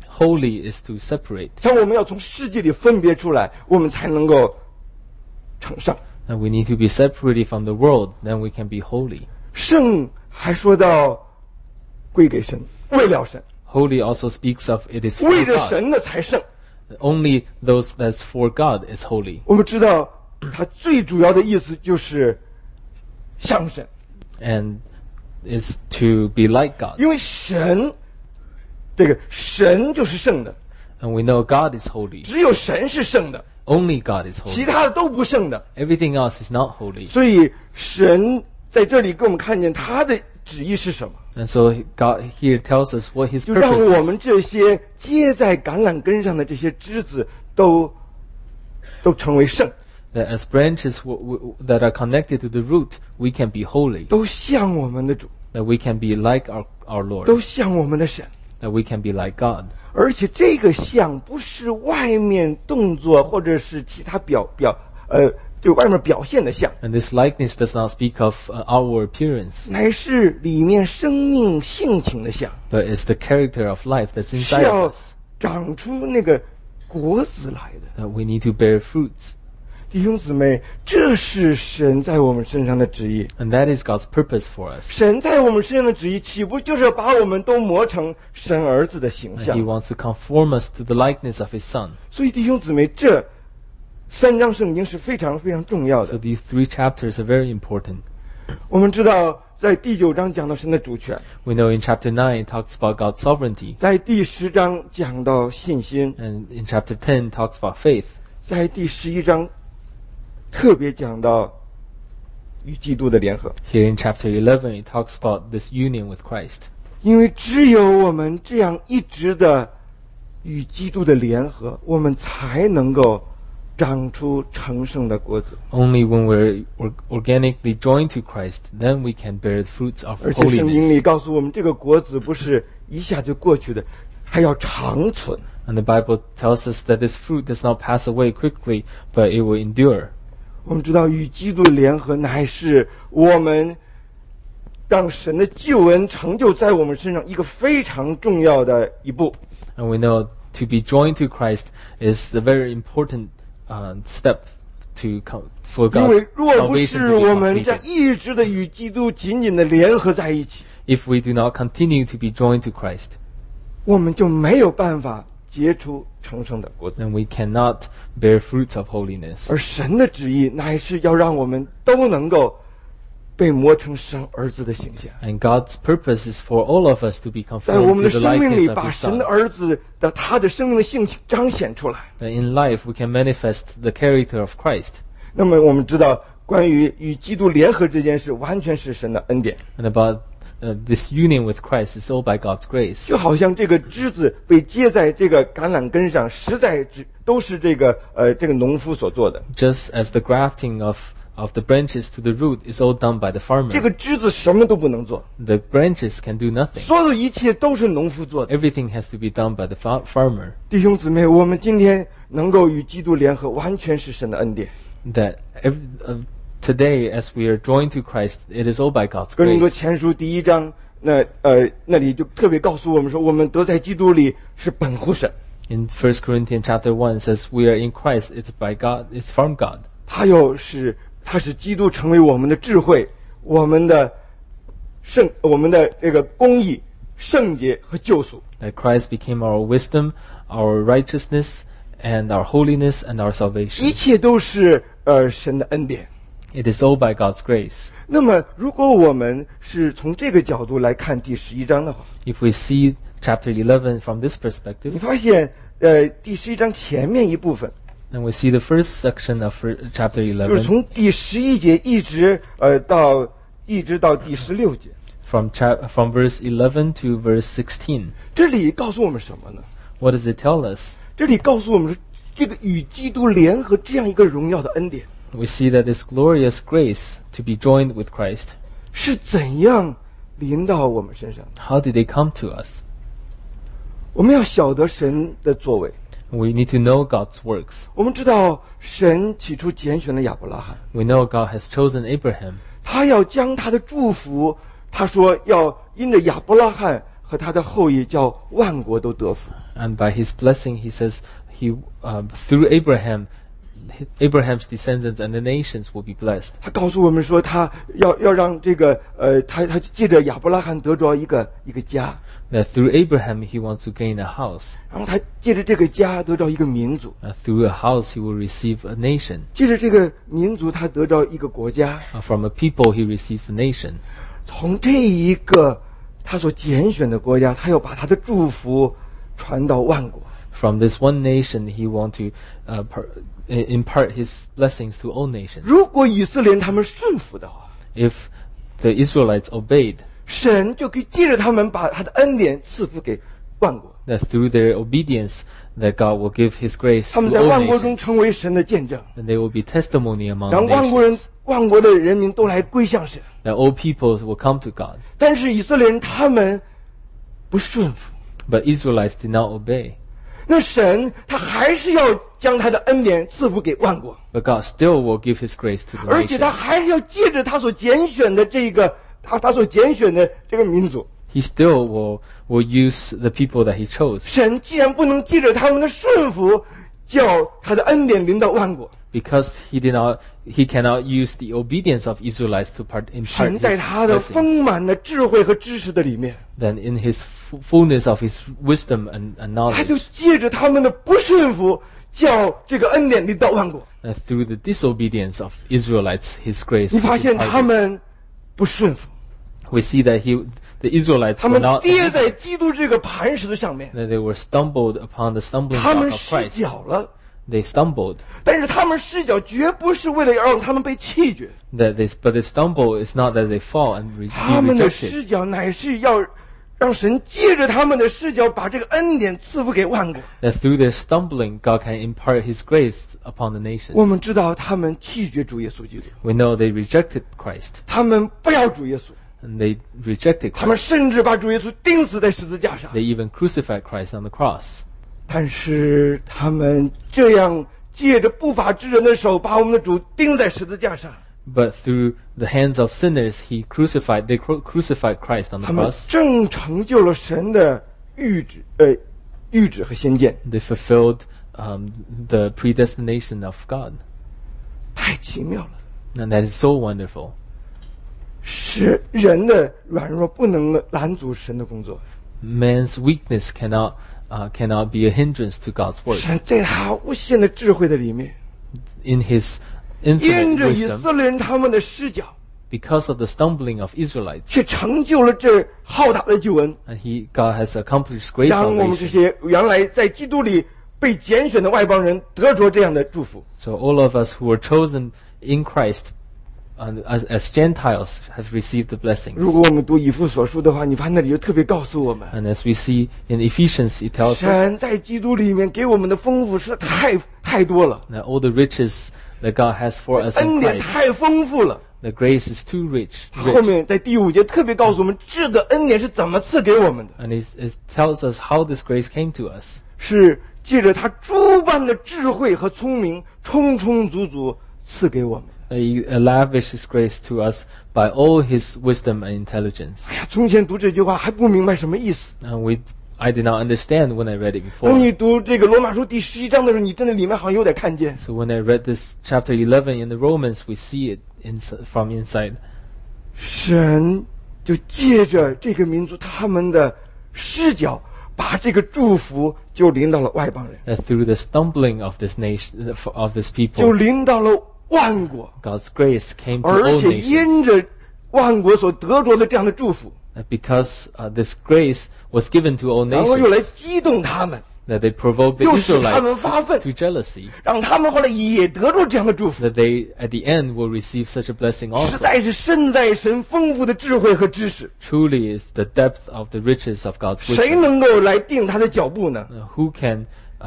Holy is to separate. 像我们要从世界里分别出来，我们才能够成圣。 And we need to be separated from the world, then we can be holy. 圣还说到归给神，为了神， Holy also speaks of it is 为 for 着 God. 神的才圣。 Only those that's for God is holy. 我们知道，它最主要的意思就是像神， And is to be like God. 因为神，这个神就是圣的， And we know God is holy. 只有神是圣的， Only God is 其 holy. 他的都不圣的。 Everything else is not holy. 所以神在这里给我们看见他的旨意是什么， And so God here tells us what His 就让 purpose 我们 is. 这些接在橄榄根上的这些枝子都成为圣， That as branches that are connected to the root, we can be holy. 都像我们的主， That we can be like our Lord. 都像我们的神。 That we can be like God. 而且这个像不是外面动作或者是其他就外面表现的像， And this likeness does not speak of outward appearance, 乃是里面生命性情的像， but it's the character of life that's 是 inside 要 of us. 长出那个果子来的。 That we need to bear fruits. 弟兄姊妹，这是神在我们身上的旨意。 And that is God's purpose for us. 神在我们身上的旨意，岂不就是要把我们都磨成神儿子的形 And 象 He？wants to conform us to the likeness of His Son. 所以弟兄姊妹，这三章圣经是非常非常重要 So 的。 these three chapters are very important. 我们知道，在第9章讲到神的主权， We know in chapter 9 it talks about God's sovereignty. 在第10章讲到信心， And in chapter 10 it talks about faith. 在第11章特别讲到与基督的联合。 Here in chapter 11 it talks about this union with Christ. 因为只有我们这样一直的与基督的联合，我们才能够长出成圣的果子。 Only when we're organically joined to Christ, then we can bear the fruits of 而且圣经里 holiness. 告诉我们，这个果子不是一下就过去的，还要长存。 And the Bible tells us that this fruit does not pass away quickly, but it will endure. 我们知道与基督的联合乃是我们让神的救恩成就在我们身上一个非常重要的一步。 And we know to be joined to Christ is the very important step for 因 God's 为若不 salvation 是 to 我 be 们这 completed. 一直的与基督紧紧的联合在一起， If we do not continue to be joined to Christ, 我们就没有办法结出成圣的果子。 then we cannot bear fruits of holiness. 而神的旨意乃是要让我们都能够被磨成神儿子的形象， And God's purpose is for all of us to be 在我 conformed 们 to 的 the 生命里 likeness of 把 His 神的 Son. 儿子的他的生命的性情彰显出来。 That in life we can manifest the character of Christ. 那么我们知道，关于与基督联合这件事，完全是神的恩典。 And about this union with Christ is all by God's grace. 就好像这个枝子被接在这个橄榄根上，实在都是这个农夫所做的。 Just as the grafting of the branches to the root is all done by the farmer. 这个枝子什么都不能做， The branches can do nothing. 所有的一切都是农夫做的。 Everything has to be done by the farmer. 弟兄姊妹，我们今天能够与基督联合，完全是神的恩典。 That today, as we are joined to Christ, it is all by God's 哥林多 grace. 前书第1章，那里就特别告诉我们说，我们得在基督里是本乎神。 In 1 Corinthians chapter 1 says, we are in Christ, it's by God, it's from God. 他使基督成为我们的智慧，我们的这个公义、圣洁和救赎。 That Christ became our wisdom, our righteousness, and our holiness, and our 一 salvation. 切都是神的恩典。 It is all by God's grace. 那么，如果我们是从这个角度来看第11章的话， If we see chapter 11 from this perspective, 你发现第11章前面一部分， and we see the first section of chapter 就是 11, 从第11节一直到第16节， from verse 11 to verse 16. 这里告诉我们什么呢？ What does it tell us? 这里告诉我们说，这个与基督联合这样一个荣耀的恩典， We see that this glorious grace to be joined with Christ, 是怎样临到我们身上的。 how did they come to us? 我们要晓得神的作为。 We need to know God's works. 我们知道神起初拣选了亚伯拉罕， We know God has chosen Abraham. 他要将他的祝福，他说要因着亚伯拉罕和他的后裔，叫万国都得福。 And by his blessing, he says, through Abraham's descendants and the nations will be blessed. 他告诉我们说，他要让这个他借着亚伯拉罕得着一个家， That through Abraham, he wants to gain a house. 然后他借着这个家得着一个民族， Through a house, he will receive a nation. 借着这个民族他得着一个国家。 From a people, he receives a nation. 从这一个他所拣选的国家，他要把他的祝福传到万国。 From this one nation, he wants to impart his blessings to all nations. 如果以色列人他们顺服的话， If the Israelites obeyed, 神就可以借着他们把他的恩典赐福给万国， that through their obedience, that God will give His grace 他 to 们在 all 万国中 nations, 成为神的见证， and they will be testimony among 让万 nations. 国的人民都来归向神。 That all peoples will come to God. 但是以色列人他们不顺服， But Israelites did not obey. 那神他还是要将他的恩典赐福给万国， But God still will give His grace to the 而且他 nations. 还是要借着他所拣选的他所拣选的这个民族。 He still will use the people that He chose. 神既然不能借着他们的顺服，叫他的恩典临到万国， Because He cannot use the obedience of Israelites to impart 神在 His 他的 blessings. 丰满的智慧和知识的里面， Then in His fullness of His wisdom and 他就 knowledge, 借着他们的不顺服，叫这个恩典临到万国。 through the disobedience of Israelites, His grace 你发 was 现他 imparted. 们不顺服， We see that the Israelites 他 were 们 not 跌在基督这个磐石的上面， that they were stumbled upon the stumbling 他 block 们 of 失 Christ. 脚了。 They stumbled. 但是他们失脚绝不是为了要让他们被弃绝， But they stumble is not that they fall and be 他们的 rejected. 失脚乃是要让神借着他们的失脚，把这个恩典赐福给万国。 That through their stumbling, God can impart His grace upon the 我 nations. 们知道他们弃绝主耶稣基督， We know they rejected Christ 他们不要主耶稣， and they rejected 他们 Christ. 甚至把主耶稣钉死在十字架上。 They even crucified Christ on the cross. 但是他们这样借着不法之人的手，把我们的主钉在十字架上， But through the hands of sinners, they crucified Christ on the 他们 cross. 正成就了神的预旨和先见， They fulfilled the predestination of God. 太奇妙了。 And that is so wonderful. 是人的软弱不能拦阻神的工作， Man's weakness cannot be a hindrance to God's work. 神在他无限的智慧的里面， In His 因 infinite 着以 wisdom, 色列人他们的失脚， because of the stumbling of Israelites, 却成就了这浩大的救恩， and God has accomplished great 让我们这 salvation. 些原来在基督里被拣选的外邦人得着这样的祝福。 So all of us who were chosen in Christ as Gentiles have received the blessings. 如果我们读以弗所书的话，你发现那里就特别告诉我们， And as we see in Ephesians, it tells us 神在基督里面给我们的丰富实在太多了， that all the riches that God has for us 恩 in 典 Christ, 太丰富了。 the grace is too rich. 后面在第5节特别告诉我们，这个恩典是怎么赐给我们的， And it tells us how this grace came to us. 是借着他诸般的智慧和聪明，充充足足赐给我们。 He lavished His grace to us by all His wisdom and intelligence. 哎呀，从前读这句话还不明白什么意思， And I did not understand when I read it 当 before. 你读这个罗马书第11章的时候，你真的里面好像有点看见。 So when I read this chapter 11 in the Romans, we see it from inside. 神就借着这个民族他们的视角，把这个祝福就临到了外邦人， That through the stumbling of this nation, of this 就 people, 临到了万国， God's grace came to 而 all 且因 nations. 着万国所得着的这样的祝福， That because this grace was given to all 然后又来 nations, 激动他们， that they provoked the 又使他们 Israelites 发愤， to jealousy, 让他们后来也得着这样的祝福， that they at the end will receive such a blessing 实 also. 在是身在神丰富的智慧和知识， Truly is the depth of the riches of God's 谁 wisdom. 能够来定他的脚步呢？ Who can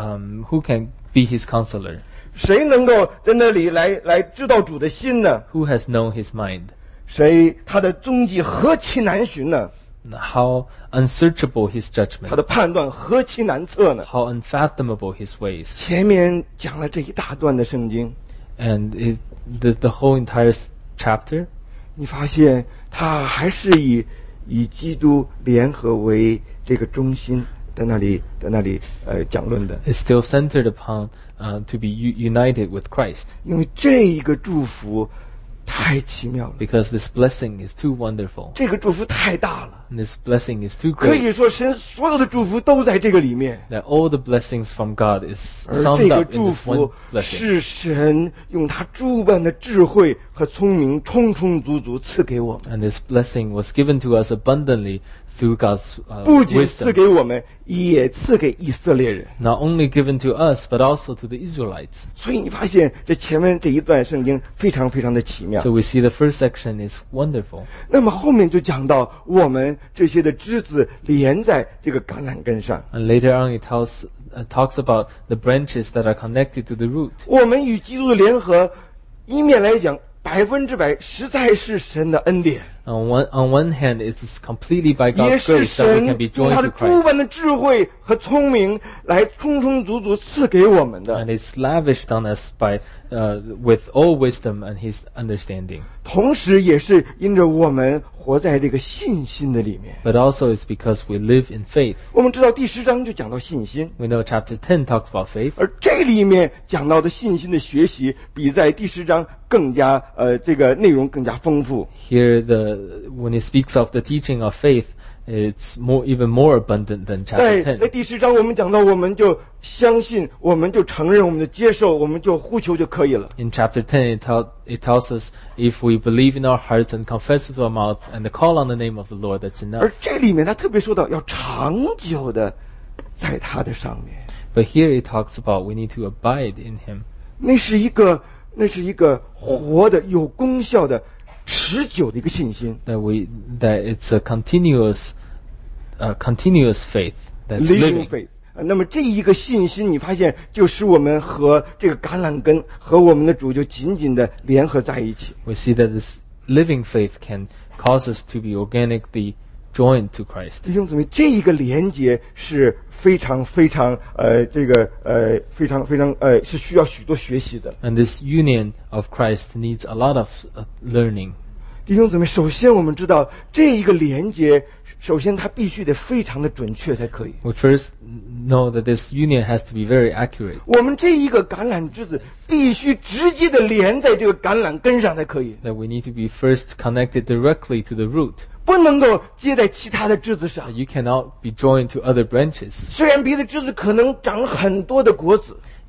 be His counselor? 谁能够在那里来知道主的心呢？ Who has known His mind? 谁他的踪迹何其难寻呢？ How unsearchable His 他 judgment, 的判断何其难测呢？ how unfathomable His ways. 前面讲了这一大段的圣经， And the whole entire chapter, 你发现他还是以基督联合为这个中心，在那里讲论的， is still centered upon to be united with Christ, 因为这一个祝福太奇妙了， because this blessing is too wonderful. 这个祝福太大了， And this blessing is too 可 great 以说神所有的祝福都在这个里面。 that all the blessings from God is 而这 summed 个 up in 祝 this one 福 blessing. 是神用他诸般的智慧和聪明，充充足足赐给我们。 And this blessing was given to us abundantly through God's 不仅赐 wisdom. 给我们，也赐给以色列人。 Not only given to us, but also to the Israelites. 所以你发现这前面这一段圣经非常非常的奇妙。 So we see the first section is wonderful. 那么后面就讲到我们这些的枝子连在这个橄榄根上， And later on it talks about the branches that are connected to the root. 我们与基督的联合，一面来讲100%实在是神的恩典， On one hand, it is completely by 也 God's 是 grace that we 神 can be 用 joined 他的 to 诸 Christ. 般的智慧和聪明来充充足足赐给我们的。 And it's lavished on us with all wisdom and His understanding. 同时也是因着我们活在这个信心的里面。 But also it's because we live in faith. 我们知道第10章就讲到信心， We know chapter 10 talks about faith. 而这里面讲到的信心的学习，比在第10章更加这个内容更加丰富。 Here, when it speaks of the teaching of faith, it's even more abundant than 在 chapter 10. 第10章我们讲到，我们就相信，我们就承认，我们就接受，我们就呼求就可以了。 In chapter 10, it tells us if we believe in our hearts and confess with our mouth and call on the name of the Lord, that's enough. 而这里面他特别说到要长久的在他的上面， But here it talks about we need to abide in Him. 那是一个活的、有功效的、持久的一个信心。 That it's a continuous faith that's living living. faith。那么这一个信心，你发现就使我们和这个橄榄根和我们的主就紧紧的联合在一起。 We see that this living faith can cause us to be organically joined to Christ. 弟兄姊妹，这一个连接是非常非常是需要许多学习的。 And this union of Christ needs a lot of learning. 弟兄姊妹，首先我们知道这一个连接，首先它必须得非常的准确才可以。 We first know that this union has to be very accurate. 我们这一个橄榄枝子必须直接的连在这个橄榄根上才可以， That we need to be first connected directly to the root. 不能够接在其他的枝子上。 You cannot be joined to other branches. 虽然别的枝子可能长很多的果子，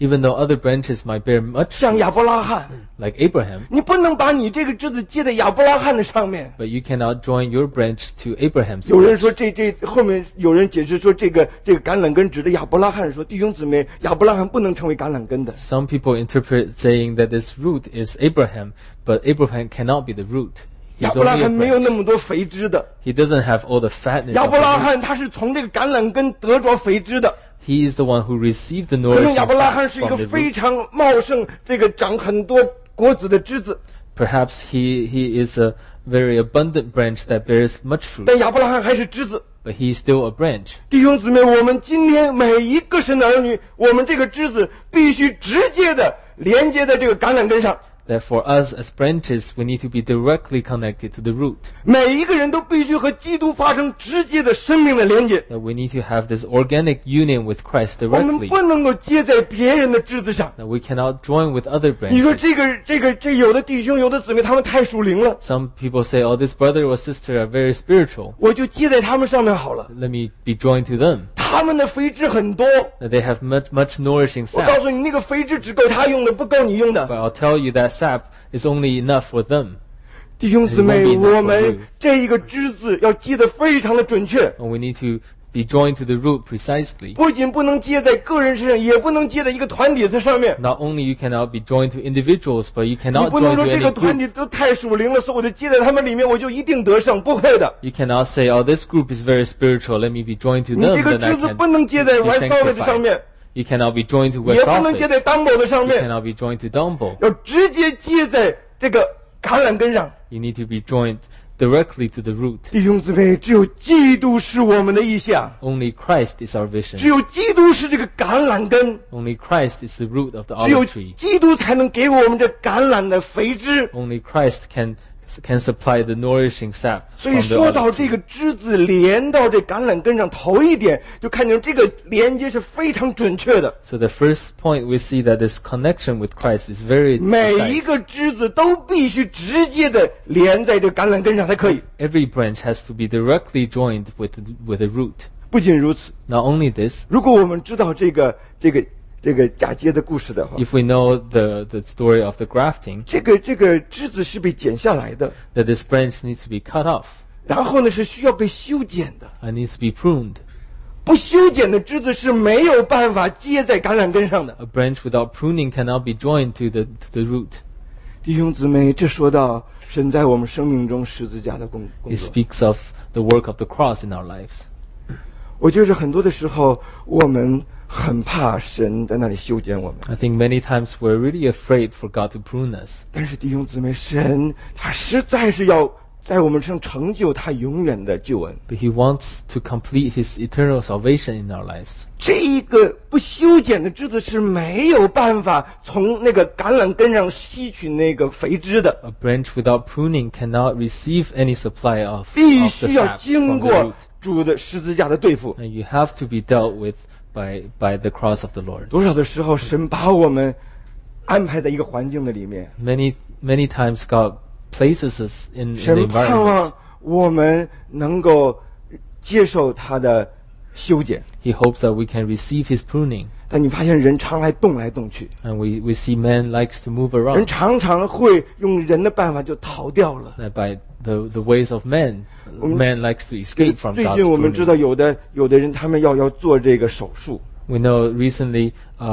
Even though other branches might bear much 像亚伯拉罕， like Abraham, 你不能把你这个枝子接在亚伯拉罕的上面。 but you cannot join your branch to Abraham's 有人 branch. 说这后面有人解释说这个橄榄根指的亚伯拉罕，说弟兄姊妹，亚伯拉罕不能成为橄榄根的。 Some people interpret saying that this root is Abraham, but Abraham cannot be the root. 亚 He's 伯拉 only a 罕没有 branch. 那么多肥枝的， He doesn't have all the fatness 亚 of 伯 the 拉 root. 罕他是从这个橄榄根得着肥枝的。 He is the one who received the 可能 nourishing 亚伯拉 sap 罕是一个 from the 非 root. 常茂盛，这个长很多果子的枝子， Perhaps he is a very abundant branch that bears much fruit, 但亚伯拉罕还是枝子。 but he is still a branch. 弟兄姊妹，我们今天每一个神的儿女，我们这个枝子必须直接的连接在这个橄榄根上， That for us as branches, we need to be directly connected to the root. 每一个人都必须和基督发生直接的生命的连接。 That we need to have this organic union with Christ 我们 directly. 不能够接在别人的枝子上。 That we cannot join with other 你说 branches. 这有的弟兄有的姊妹他们太属灵了， Some people say, oh, this brother or sister are very spiritual. 我就接在他们上面好了。 Let me be joined to them. 他们的肥枝很多， That they have much nourishing 我告 sap. 诉你，那个肥枝只够他用的，不够你用的。 But I'll tell you that sap is only enough for them. 弟兄姊妹， It won't be enough for 我们 you. 这一个枝子要接得非常的准确， And we need to be joined to the root precisely. 不仅不能接在个人身上，也不能接在一个团体的上面。 Not only you cannot be joined to individuals, but you 你 cannot 不能 join 说 to 这 any 个团 group. 体都太属灵了，所以我就接在他们里面，我就一定得胜，不会的。 You cannot say, oh, this group is very spiritual, let me be joined to 你 them, 这个 then I 枝子 can 不能接在 be West Office 上 sanctified. 面， You cannot be joined to 也 West 不能接在 Office. Dumbo 的上 You 面， cannot be joined to Dumbo. 要直接接在这个橄榄根上。 You need to be joined directly to the root. 弟兄姊妹，只有基督是我们的意象， Only Christ is our 只 vision. 有基督是这个橄榄根， Only Christ is the root of the 只有 olive tree. 基督才能给我们这橄榄的肥枝。 Only Christ can supply the nourishing sap 所 from 以 the 说到 olive 这 tree. 个枝子连到这橄榄根上，头一点就看见这个连接是非常准确的。 So the first point we see that this connection with Christ is very 每一 precise. 个枝子都必须直接的连在这橄榄根上才可以。 Every branch has to be directly joined with the root. 不仅如此， Not only this, 如果我们知道这个嫁接的故事的话， if we know the story of the grafting, 这个枝子是被剪下来的， that this branch needs to be cut off 然后呢是需要被修剪的。 and needs to be pruned. 不修剪的枝子是没有办法接在橄榄根上的。 A branch without pruning cannot be joined to the root. 弟兄姊妹，这说到神在我们生命中十字架的工 It 作。 speaks of the work of the cross in our lives. 我觉得很多的时候，我们很怕神在那里修剪我们。 I think many times we're really afraid for God to prune us. 但是弟兄姊妹，神他实在是要在我们身上成就他永远的救恩。 But He wants to complete His eternal salvation in our lives. 这一个不修剪的枝子是没有办法从那个橄榄根上吸取那个肥枝的， A branch without pruning cannot receive any supply of 必 the 须要 sap 经 from the 过 root. 主的十字架的对付。 And you have to be dealt with by the cross of the Lord. 多少的时候，神把我们安排在一个环境的里面， Many times God places us in the 神盼 environment. 望我们能够接受他的修剪。 He hopes that we can receive His pruning. 但你发现人常来动来动去， And we see man likes to move 人 around. 常常会用人的办法就逃掉了。 That by the ways of man, man likes to escape from 最 God's 近我们知 pruning. 道有的人他们要做这个手术， We know recently,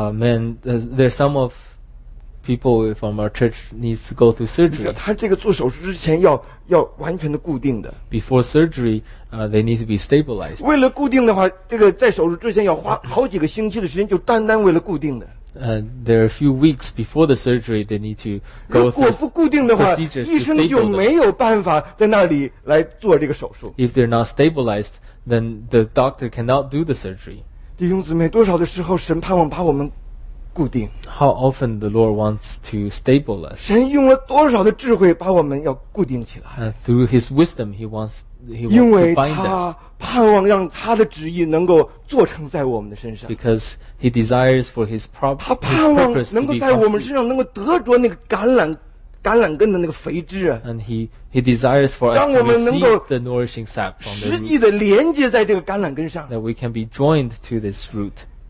there's some of people from our church needs to go through surgery. 他这个做手术之前要完全的固定的。 Before surgery, they need to be stabilized. 为了固定的话，这个在手术之前要花好几个星期的时间，就单为了固定的。 There are a few weeks before the surgery they need to 如 go 果 through 不固定的话， procedures 医 to 生就 stable them. 没有办法在那里来做这个手术。 If they're not stabilized, then the doctor cannot do the surgery. 弟兄姊妹，多少的时候神盼望把我们固定， How often the Lord wants to stable us. 神用了多少的智慧把我们要固定起来， And through His wisdom, He wants 因 to 为 bind 他 us. 盼望让他的旨意能够做成在我们的身上， Because He desires for His 他盼望 purpose 能 to 够 be 在我们 complete. 身上能够得着那个橄榄根的那个肥枝啊， And He desires for us 让 to 我们能够 receive the nourishing sap from the 实际 root. 的连接在这个橄榄根上。 That we can be joined to this root.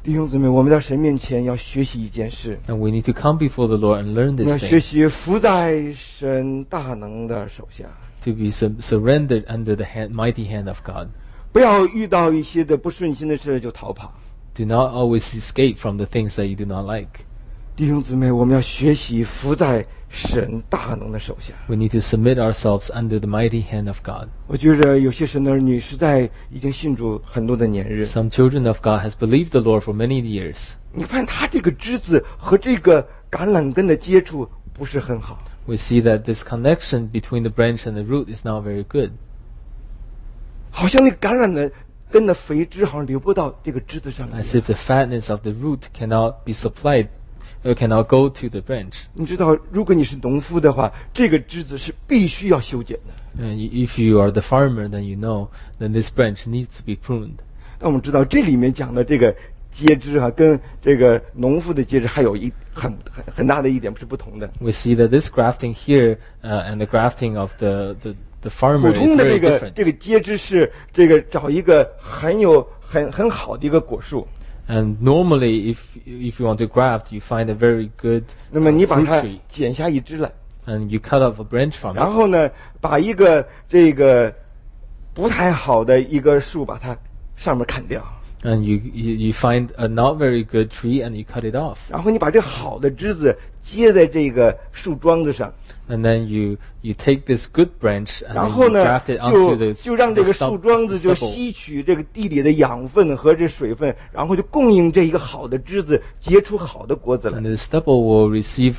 弟兄姊妹，我们在神面前要学习一件事， And we need to come before the Lord and learn 我们 this 要学 thing, 习服在神大能的手下， to be surrendered under the mighty hand of God. 不要遇到一些的不顺心的事就逃跑。 Do not always escape from the things that you do not like. 弟兄姊妹，我们要学习服在神大能的手下。 We need to submit ourselves under the mighty hand of God. 我觉着有些神的儿女实在已经信主很多的年日， Some children of God has believed the Lord for many years. 你发现他这个枝子和这个橄榄根的接触不是很好， We see that this connection between the branch and the root is not very good. 好像那橄榄的根的肥汁好像流不到这个枝子上来。 As if the fatness of the root cannot be supplied, or cannot go to the branch. 你知道，如果你是农夫的话，这个枝子是必须要修剪的。 If you are the farmer, then you know that this branch needs to be pruned. 但我们知道这里面讲的这个接枝跟这个农夫的接枝还有很大的一点是不同的。 We see that this grafting here and the grafting of the 普 farmer 通 is 的 very 这个 different. 接枝是这个找一个很好的一个果树， And normally, if you want to graft, you find a very good 那么你把 fruit 它 tree, 剪下一枝来， and you cut off a branch from 然 it, 后呢，把一个这个不太好的一个树把它上面砍掉， and you find a not very good tree, and you cut it off. 然后你把这好的枝子接在这个树桩子上， And then you take this good branch 然 and 后 then you 呢 graft it onto the 就让这个 the 树桩子就 stubble. 吸取这个地里的养分和这水分，然后就供应这一个好的枝子结出好的果子来 And。the stubble will receive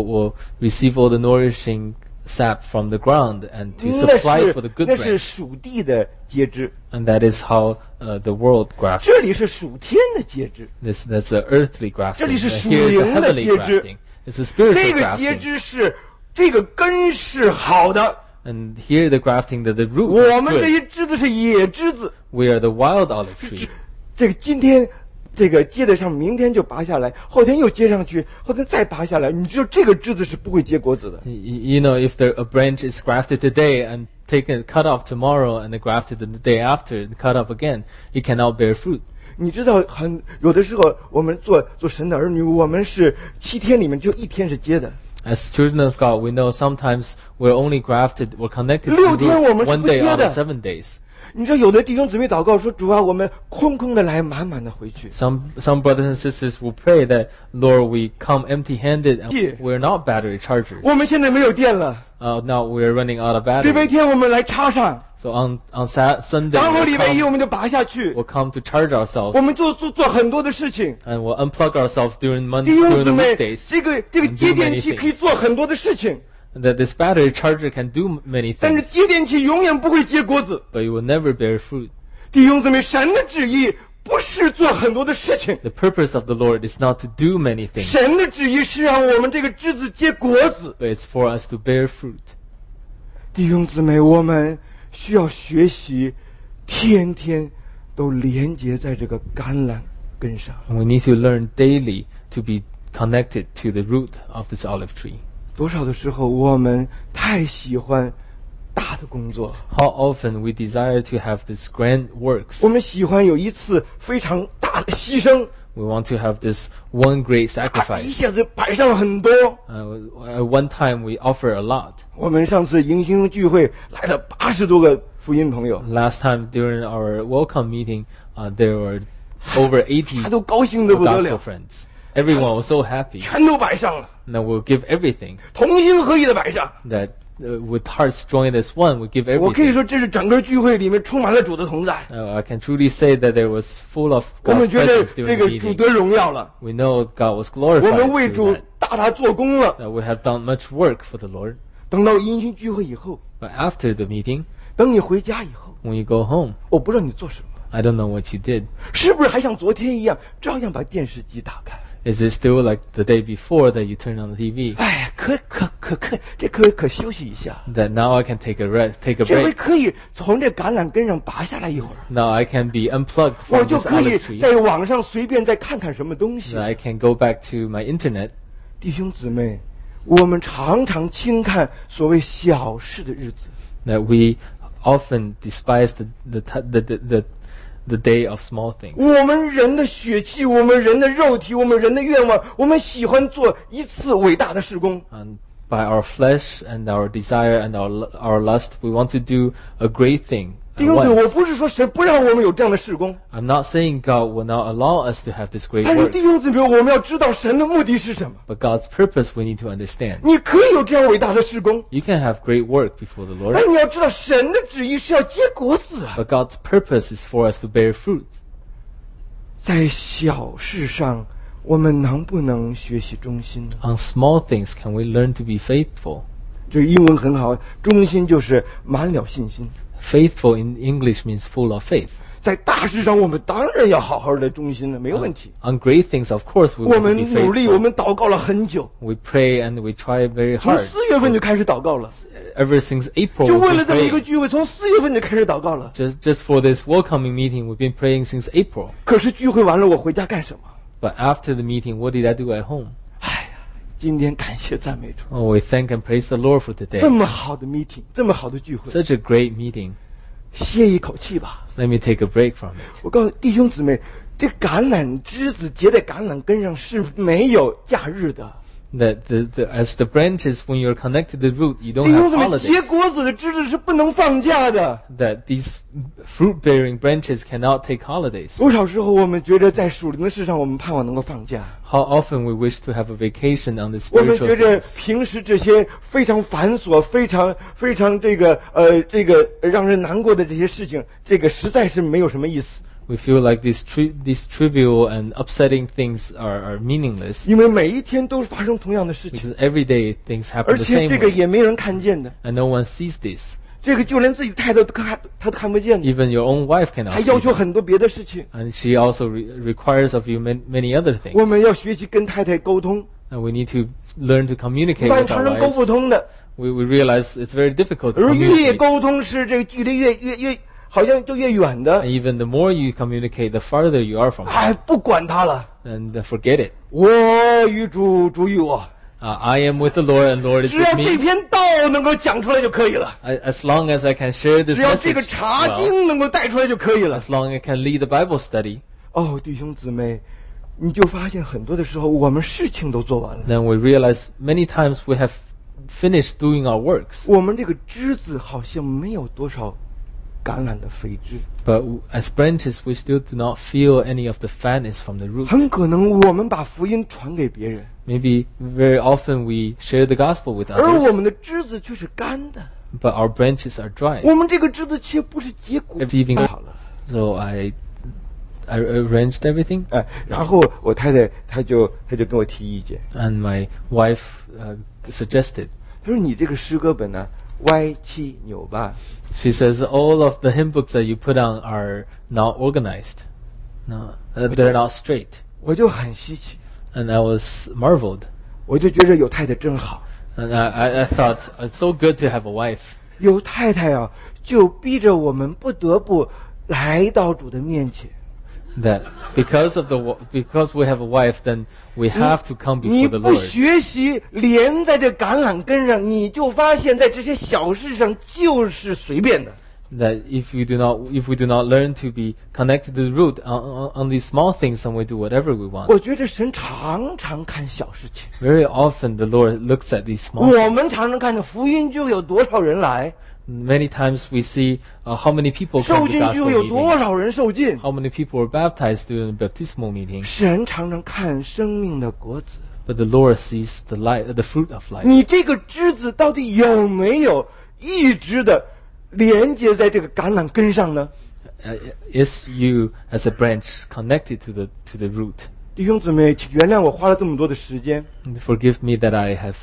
all the nourishing sap from the ground and to 那 supply 是 for the good 那是 branch. 属地的接枝， And that is how the world grafts. 这里是属天的接枝。 That's the earthly grafting. 这里是 And 属 here is the 灵的 heavenly 接枝。 grafting. It's a spiritual 这个接 grafting. 枝是这个根是好的， And here the grafting that the root 我 is 们这 good. 些枝子是野枝子。 We are the wild olive tree. 这个今天这个接得上，明天就拔下来，后天又接上去，后天再拔下来。你知道这个枝子是不会结果子的。 You know, if a branch is grafted today and cut off tomorrow and then grafted the day after and cut off again, it cannot bear fruit. 你知道有的时候我们做神的儿女，我们是7天里面就1天是接的。 As children of God, we know sometimes we're only connected to 6天我们 root 是 one 不 day 接 out 的。 of 7 days. 你知道有的弟兄姊妹祷告说：“主啊，我们空空的来，满满的回去。 Some brothers and sisters will pray that, Lord, we come empty-handed and Yeah. we're not battery chargers. 我们现在没有电了， Now we're running out of 礼拜 battery. 天我们来插上， So on Sunday, 然后礼拜一我们就拔下去。 we'll come to charge 我 ourselves 们做很多的事情。 and we'll unplug ourselves during 弟兄 the 姊妹， weekdays. 这个接电器可以做很多的事情， That this battery charger can do many 但是 things, 接电器永远不会结果子。 but it will never bear fruit. 弟兄姊妹，神的旨意不是做很多的事情， The purpose of the Lord is not to do many things, 神的旨意是让我们这个枝子结果子。 but it's for us to bear fruit. 弟兄姊妹，我们需要学习，天天都连接在这个橄榄根上。 And we need to learn daily to be connected to the root of this olive tree. 多少的时候，我们太喜欢大的工作， How often we desire to have these grand works. 我们喜欢有一次非常大的牺牲， We want to have this one great 一 sacrifice. 下子摆上很多。 At one time, we offer a lot. 我们上次迎新聚会来了80多个福音朋友， Last time during our welcome meeting, there were over 80 他都高兴得不得 gospel 了， friends. Everyone was so happy. 全都摆上了， Now we'll give everything. 同心合意的摆上。 That with hearts joined as one, we give 我可以 everything. 说，这是整个聚会里面充满了主的同在。 I can truly say that there was full of 我们 God's 觉得 presence 这 during the 个主 meeting. 得荣耀了， We know God was 我 glorified 们为 through 主 that. 大做工了。 That we have done much work for the Lord. 等到迎新聚会以后， But after the meeting, 等你回家以后， when you go home, 我不知道你做什么， I don't know what you did. 是不是还像昨天一样，照样把电视机打开？ Is it still like the day before that you turn on the TV? 哎，这可休息一下。 That now I can take a rest, take a 这回 break. 可以从这橄榄根上拔下来一会儿， Now I can be unplugged 我 from 就 this 可以 olive tree. 在网上随便再看看什么东西 That。I can go back to my internet. 弟兄姊妹，我们常常轻看所谓小事的日子， That we often despise the day of small things. 我们人的血气，我们人的肉体，我们人的愿望，我们喜欢做一次伟大的事工。 And by our flesh and our desire and our lust, we want to do a great thing 弟兄姊妹， once. 我不是说神不让我们有这样的事工， I'm not saying God will not allow us to have this great 但是 work, 弟兄姊妹，我们要知道神的目的是什么。 but God's purpose we need to understand. 你可以有这样伟大的事工， You can have great work before the Lord, 但你要知道神的旨意是要结果子啊。 but God's purpose is for us to bear fruits. 在小事上，我们能不能学习忠心呢？ On small things, can we learn to be faithful? 这个英文很好，忠心就是满了信心。 Faithful in English means full of faith. 在大事上，我们当然要好好的忠心了，没有问题。 On great things, of course, we 我 want to 们 be 努力，我 faithful. 们祷告了很久， We pray and we try very 从 hard. 4月份就开始祷告了， Ever since April, 就 we've 为了 been 这么一个 praying. 聚会，从4月份就开始祷告了。 Just for this welcoming meeting, we've been praying since April. 可是聚会完了，我回家干什么？ But after the meeting, what did I do at home? 哎呀，今天感谢赞美主， Oh, we thank and praise the Lord for today. 这么好的 meeting， 这么好的聚会， Such a great meeting. 歇一口气吧。 Let me take a break from it. 我告诉弟兄姊妹，这橄榄枝子结在橄榄根上是没有假日的。 That as the branches, when you're connected to the root, you don't 弟兄 have 姊妹，结 holidays. 果子的枝子是不能放假的。 That these fruit-bearing branches cannot take holidays. 多少时候我们觉得在属灵的事上，我们盼望能够放假。 How often we wish to have a vacation on the 我们 spiritual 觉着 things. 平时这些非常繁琐、非常这个让人难过的这些事情，这个实在是没有什么意思。 We feel like these trivial and upsetting things are meaningless 因为每一天都是发生同样的事情， because every day things happen 而 the 且 same 这个 way, 也没人看见的， and no one sees this. 这个就连自己太太他都看不见的， Even your own wife cannot 还 see 要求 that. 很多别的事情。 And she also requires of you many other 我 things. 们要学习跟太太沟通， And we need to learn to communicate 反 with 常 our 人沟不 wives. 通的， We realize it's very difficult to 而越 communicate. 沟通是这个距离越好像就越远的 And。even the more you communicate, the farther you are from 哎， her. 不管他了， And forget it. 我与主，主与我， I am with the Lord and Lord is 只要 with 这 me. 篇道能够讲出来就可以了， As long as I can share this 只要这个 message 查 well, 经能够带出来就可以了。 as long as I can lead the Bible study, 哦，弟兄姊妹，你就发现很多的时候，我们事情都做完了， then we realize many times we have finished doing our works. 我们这个枝子好像没有多少橄榄的肥枝， But as branches, we still do not feel any of the fatness from the root. 很可能我们把福音传给别人， Maybe very often we share the gospel with 而我 others, 们的枝子却是干的， but our branches are dry. 我们这个枝子却不是结果。 Receiving 好了。 So I arranged everything, 哎，然后我太太她就跟我提意见， and my wife suggested. 她说你这个诗歌本呢歪七扭八， She says all of the hymn books that you put on are not organized. No, they're not straight. 我就很稀奇， And I was marveled. 我就觉得有太太真好， And I thought, it's so good to have a wife. 有太太啊，就逼着我们不得不来到主的面前。 That because we have a wife, then we have to come 你 before the 不 Lord. 学习连在这橄榄根上，你就发现在这些小事上就是随便的。 That if we do not learn to be connected to the root on these small things, then we do whatever we want. 我觉得神常常看小事情， Very often the Lord looks at these small 我们 things. 常常看着福音就有多少人来， Many times we see how many people 受 come to 尽就 gospel 有多 meeting, 少人受尽。 how many people were baptized during the baptismal meeting. 神常常看生命的果子， But the Lord sees the fruit of life. 你这个枝子到底有没有一直的连接在这个橄榄根上呢？ Is you as a branch connected to the root? 弟兄姊妹，请原谅我花了这么多的时间， Forgive me that I have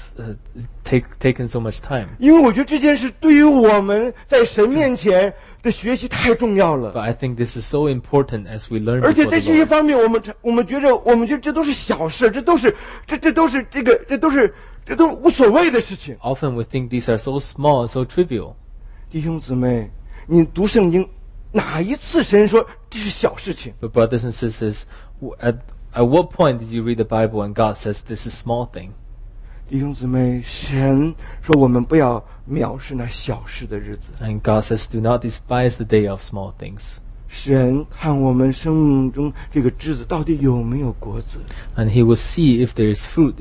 taken so much time. 因为我觉得这件事对于我们在神面前的学习太重要 But 了。 I think this is so important as we learn 而且 before 在 the 这些 Lord. 方面，我们觉得这都是小事，这都是无所谓的事情。 Often we think these are so small and so trivial. 弟兄姊妹，你读圣经，哪一次神说这是小事情？ But brothers and sisters, at what point did you read the Bible and God says this is small thing? 弟兄姊妹，神说我们不要藐视那小事的日子。 And God says, do not despise the day of small things. 神看我们生命中这个枝子到底有没有果子， And He will see if there is fruit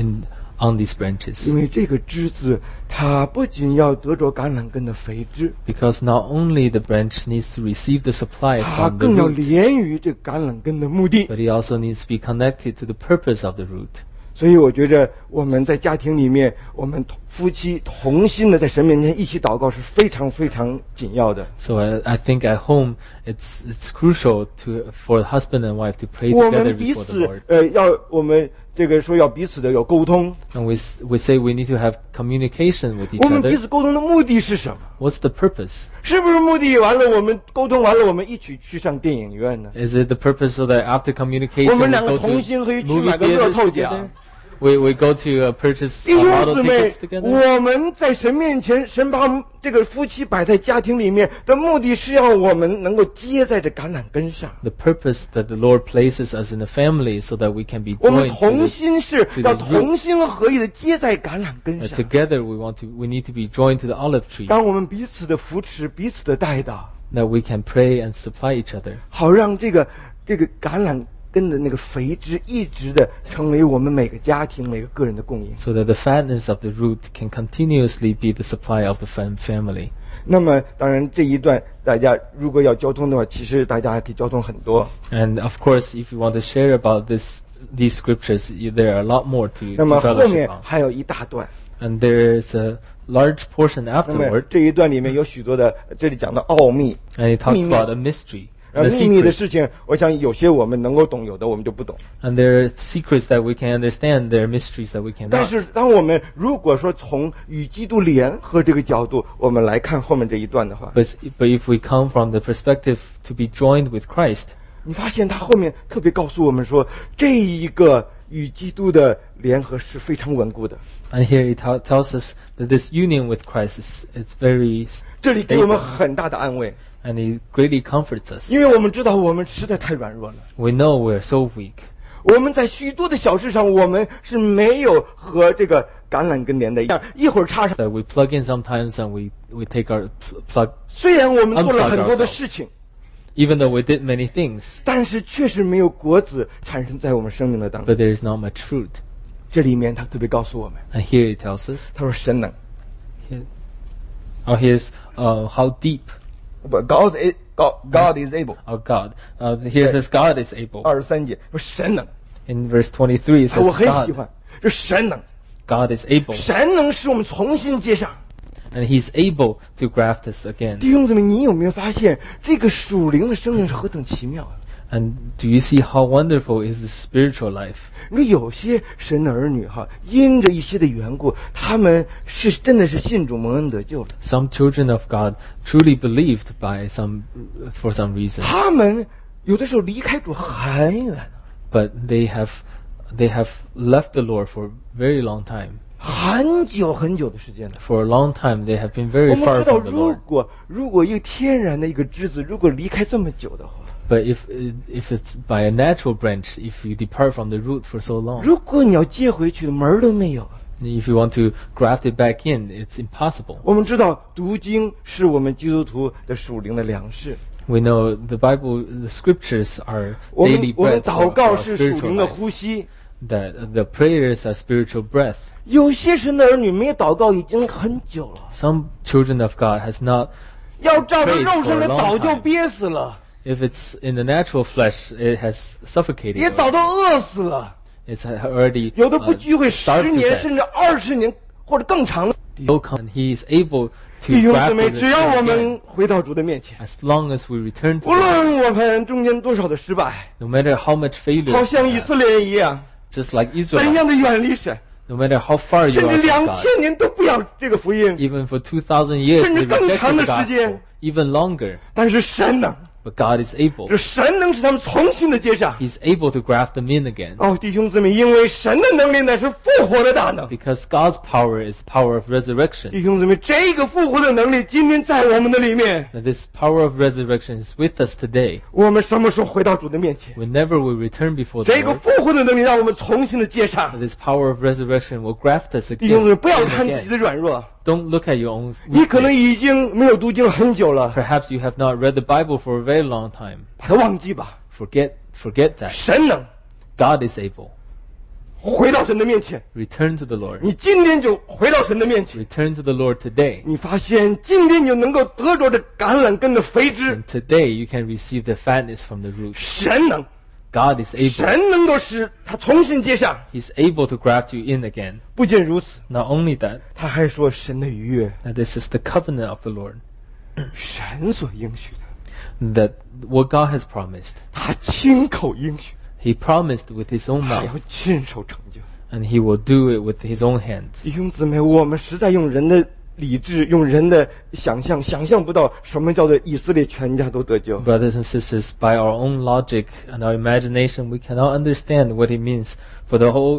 on these branches. 因为这个枝子它不仅要得着橄榄根的肥枝， Because not only the branch needs to receive the supply 它 from the 更要 root, 连于这橄榄根的目的。 but it also needs to be connected to the purpose of the root. 所以我觉着我们在家庭里面，我们夫妻同心的在神面前一起祷告是非常非常紧要的。 So I think at home it's crucial for the husband and wife to pray 我 together 们彼 before the 此 Lord. 我们这个说要彼此的有沟通。 And we say we need to have communication with each 我们彼 other. 此沟通的目的是什么？ What's the purpose? 是不是目的完了，我们沟通完了，我们一起去上电影院呢？ Is it the purpose so that after communication 我 we 们两个 go 同 to 心合意去 movie 买个乐 theaters 透奖 together?。We go to purchase 弟 a 兄 lot 姊 of 妹 tickets，together. 我们在神面前，神把这个夫妻摆在家庭里面的目的是要我们能够接在这橄榄根上。 The purpose that the Lord places us in a family so that we can be 我们 joined 同 to 心是 to 要 the 同心合意的接在橄榄根 the, 上， together we need to be joined to the olive tree 让我们彼此的扶持，彼此的带导， that we can pray and supply each other 好让这个橄榄根的那个肥汁一直的成为我们每个家庭每个个人的供应。 so that the fatness of the root can continuously be the supply of the family. 那么当然这一段大家如果要交通的话，其实大家还可以交通很多。 And of course, if you want to share about these scriptures, there are a lot more to 那么后 fellowship 面 on. 还有一大段。 And there is a large portion 那么 afterward, 这一段里面有许多的，这里讲的奥秘， and it talks 秘密。 about a mystery and a 秘密的 secret. 事情，我想有些我们能够懂，有的我们就不懂。 And there are secrets that we can understand, there are mysteries that we 但 cannot. 是当我们如果说从与基督联合这个角度，我们来看后面这一段的话， But if we come from the perspective to be joined with Christ, 你发现他后面特别告诉我们说，这一个与基督的联合是非常稳固的。 and here it tells us that this union with Christ is very 这里给我们 stable, 很大的安慰， and it greatly comforts us. 因为我们知道我们实在太软弱了。 We know we're so weak. 我们在许多的小事上，我们是没有和这个橄榄根连的一样，一会儿插上。 That we plug in sometimes and we take our plug, 虽然我们做了很多的事情， even though we did many things, 但是确实没有果子产生在我们生命的当中。 but there is not much fruit. 这里面他特别告诉我们， And here it tells us, 他说神能， here's how deep 不，God is able。 our God. Here says God is able. 23节说神能， In verse 23 it 我 says 很喜 God, 欢，这神能， God is able. 神能使我们重新接上。 And He's able to graft us again. 弟兄姊妹，你有没有发现这个属灵的生命是何等奇妙啊？ And do you see how wonderful is the spiritual life? 你说有些神的儿女哈，因着一些的缘故，他们是真的是信主蒙恩得救了。 Some children of God truly believed for some reason, 他们有的时候离开主很远， but they have left the Lord for a very long time. 很久很久的时间了。 For a long time they have been 我 very 们 far 知道， from the Lord. 如果一个天然的一个枝子，如果离开这么久的话， But if it's by a natural branch, if you depart from the root for so long, 如果你要接回去，门儿都没有。 if you want to graft it back in, it's impossible. 我们知道，读经是我们基督徒的属灵的粮食。 We know the Bible, the scriptures are 我 daily 们 bread 祷 for 告 our 是属 spiritual 灵的 life. 呼吸。 That the prayers are spiritual breath. 有些神的儿女没有祷告已经很久了， Some children of God has not. 要照着肉身的早就憋死了， If it's in the natural flesh, it has suffocated. 也早都饿死了。 It's already 有的不聚会 starved 10 to 年 death. 甚至20年或者更长了。 He'll come and He is able to 弟兄姊 graft 妹， us 只要我 again. 们回到主的面前， As long as we return to 无 God, 论我们中间多少的失败， no matter how much failure, 好 we 像以 have, 色列人一样， just like 怎样 Israel, 的远离神， no matter how far you 甚 are 至 from God, 2000年都不要这个福音， even for 2,000 years, 甚至 they 更长 rejected 的 the 时间。 gospel, even longer. 但是神能， But God is able. 这神能使他们重新的接上。 He's able to graft them in again. 哦，弟兄姊妹，因为神的能力乃是复活的大能。 Because God's power is the power of resurrection. 弟兄姊妹，这个复活的能力今天在我们的里面， That this power of resurrection is with us today. 我们什么时候回到主的面前？ Whenever we return before the 这个 Lord, 复活的能力让我们重新的接上 that。this power of resurrection will graft us 弟兄姊妹， again. 不要 and 看自己 again. 的软弱， Don't look at your own 你可能 weakness. 已经没有读经很久了， Perhaps you have not read the Bible for a very long time. 把它忘记吧。 Forget that. 神能 God is able. 回到神的面前， Return to the Lord. 你今天就回到神的面前， Return to the Lord today. 你发现今天你就能够得着这橄榄根的肥枝。 And today you can receive the fatness from the root. 神能， God is able. 神能够使他重新接上。 He's able to graft you in again. 不仅如此， Not only that, 他还说神的逾越， that this is the covenant of the Lord. 神所应许的， That what God has promised, 他亲口应许， He promised with His own 他 mouth, 要亲手成就。 and He will do it with His own hands. 弟兄姊妹，我们实在用人的理智，用人的想象不到什么叫做以色列全家都得救。 Brothers and sisters, by our own logic and our imagination, we cannot understand what it means for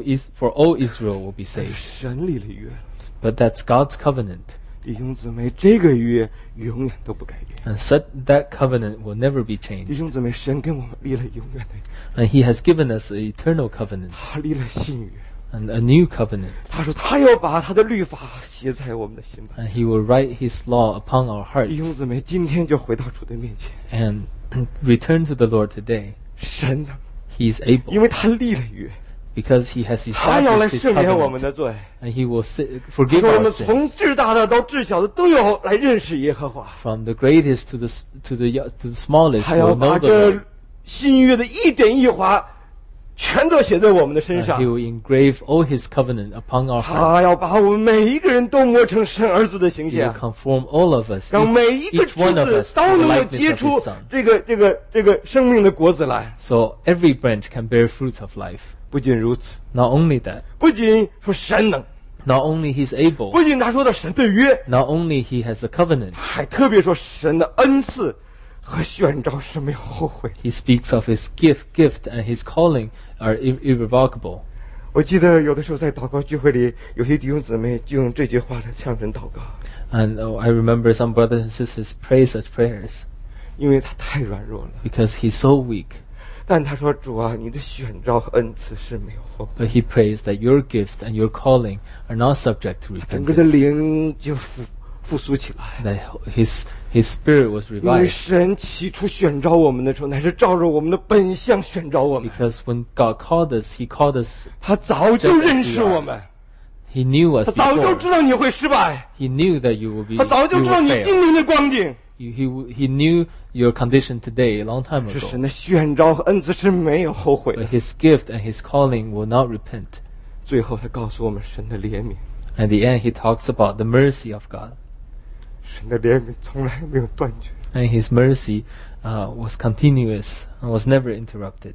all Israel will be saved. 神立了约， But that's God's covenant, 弟兄姊妹，这个约永远都不改变。 and that covenant will never be 弟 changed. 兄姊妹，神跟我们立了永远的约， And He has given us an eternal covenant 他立了新约。 and a new covenant, 他说他要把他的律法写在我们的心上。 and He will write His law upon our 弟兄 hearts 姊妹，今天就回到主的面前， and return to the Lord today. 神呢， He is 因 able 为他立了约， because He has 他要来 established His 赦免我们 covenant, 的罪。 and He will 他 forgive 说我 our 们从 sins. 至大的到至小的都要来认识耶和华。 From the greatest to the smallest, 他要 will 把 know the 这 Lord. 新约的一点一划，全都写在我们的身 And 上 He。will engrave all His covenant upon our heart. 他要把我们每一个人都磨成神儿子的形 He will 象， conform all of us, 让每一个 each one 枝 of 子 us, 都 to the 能够 likeness 结 of 出 His Son. 这个生命的果子来。 So every branch can bear fruits of life. 不仅如此， Not only that, 不仅说神能， not only He's able, 不仅他说的神的约， not only He has a covenant, 还特别说神的恩赐和选召是没有后悔。 He speaks of His gift and His calling are irrevocable. 我记得有的时候在祷告聚会里，有些弟兄姊妹就用这句话来向神祷告， And I remember some brothers and sisters pray such prayers 因为他太软弱了。 because he's so weak. 但他说：“主啊，你的选召和恩赐是没有后悔。” But he prays that your gift and your calling are not subject to 整个的 repentance. 灵就复苏起来。 That his spirit was 因为 revived. 神起初选召我们的时候，乃是照着我们的本相选召我们。 Because when God called us, He called us. 他早就认识我们， He knew 他 us 早就 before. 知道你会失败， He knew that you will be. 他早就 You 知道 will 你 fail. 今天的光景。 He knew your condition today a long time 是 ago. 神的选召和恩赐是没有后悔的 But。His gift and His calling will not repent. 最后，他告诉我们神的怜悯， At the end, He talks about the mercy of God. 神的怜悯从来没有断绝。 And His mercy was continuous and was never interrupted.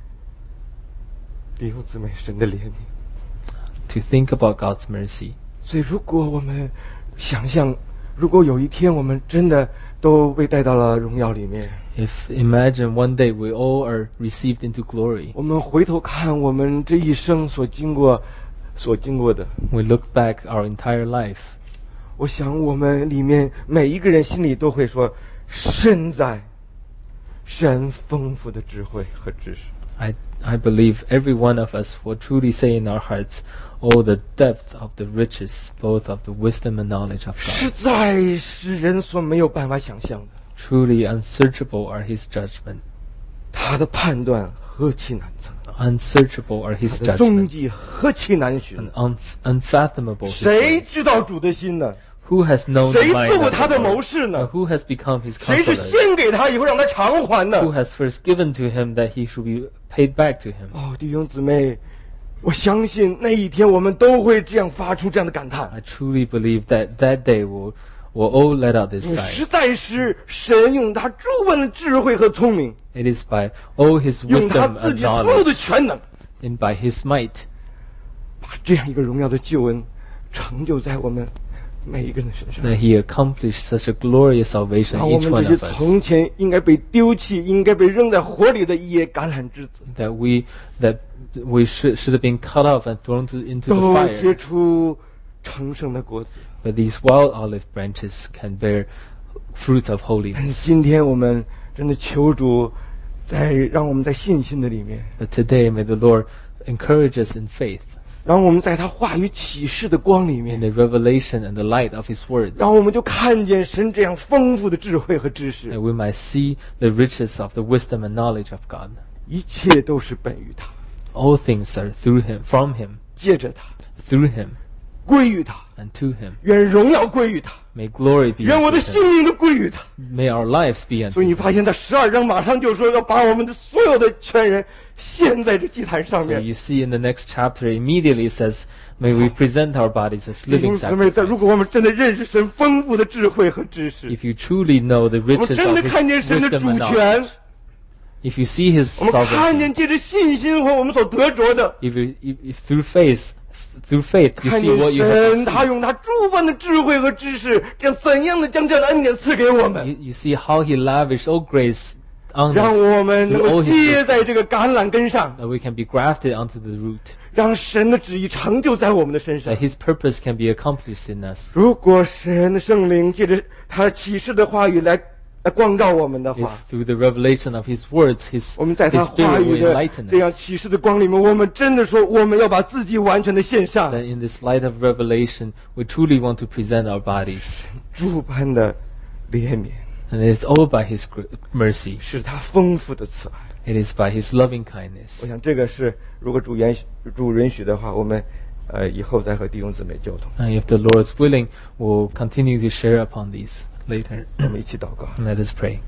弟兄姊妹，神的怜悯。 To think about God's mercy. 所以，如果我们想象，如果有一天我们真的都被带到了荣耀里面， If imagine one day we all are received into glory, 我们回头看我们这一生所经过的， we look back our entire life. 我想我们里面每一个人心里都会说：身在神丰富的智慧和知识。 I believe every one of us will truly say in our hearts, oh, the depth of the riches, both of the wisdom and knowledge of 实 God. 在是人所没有办法想象的。 Truly unsearchable are His judgment. 他的判断何其难测， Unsearchable are His 他的踪 judgments. 迹何其难寻。 And unfathomable His 谁 ways. 知道主的心呢？ Who has known the 谁 mind 做过 of 他 the 的谋 Lord? 士 Or 呢？ who has become His 谁是 counselor? 先给他以后让他偿还 Who 的？ has first given to Him that He should be paid back to Him? 哦，弟兄姊妹，我相信那一天我们都会这样发出这样的感叹。 I truly believe that day we'll all let out this 因为 sigh. 实在是神用他诸般的智慧和聪明， It is by all His 用他 wisdom 自 and 己所有的 knowledge 全能， and by His might 把这样一个荣耀的救恩成就在我们每一个人的身上。 that He accomplished such a glorious salvation 让 in 我 each 们 one 这些 of us. 从前应该被丢弃、应该被扔在火里的野橄榄枝子， That we should have been cut off and thrown into the 都结 fire. 出成圣的果子。 But these wild olive branches can bear fruits of 但是 holiness. 今天我们真的求主，让我们在信心的里面， But today, may the Lord encourage us in faith, 让我们在他话语启示的光里 in 面， the revelation and the light of His words, 让我们就看见神这样丰富的智慧和知识， that we might see the riches of the wisdom and knowledge of God. 一切都是本于他， All things are through Him, from Him, 借着他， through Him, 归于他， and to Him. 愿荣耀归于他， May glory be 愿我 unto 的 Him. 性命都归于他。 May our lives be 所 unto 以你 Him. 发现他12章马上就说要把我们的所有的全人献在这祭坛上 So 面。 you see in the next chapter, immediately it sasays, may we present our bodies as 弟兄 living 姊妹，如果我们 sacrifices. 真的认识神丰富的智慧和知识， If you truly know the 我们 riches 真 of 的 His 看见神的 wisdom 主 and 权， knowledge, if you see His 我们看 sovereignty, 见借着信心和我们所得着的， if through faith you 看 see 见 what you have 神他 received, 用他诸般的智慧和知识，这样怎样的将这样的恩典赐给我们， you see how He lavished all grace on 让 us, 我们能 through 够 all His 接 wisdom, 在这个橄榄根上， that we can be grafted onto the root, 让神的旨意成就在我们的身上 that。His purpose can be accomplished in us. 如果神的圣灵借着他启示的话语来光照我们的 If 话， through the revelation of His words, His 我们在他 His 话 Spirit 语 will 的 enlighten 这样 us. 启示的光里面，我们真的说我们要把自己完全的献上， That in this light of revelation, we truly want to present our bodies. 诸般的怜悯， And it is all by His mercy. 是他丰富的慈爱。 It is by His loving kindness. 我想这个是如果主允许的话，我们以后再和弟兄姊妹交通。 And if the Lord is willing, we'll continue to share upon these later. 我们一起祷告， Let us pray.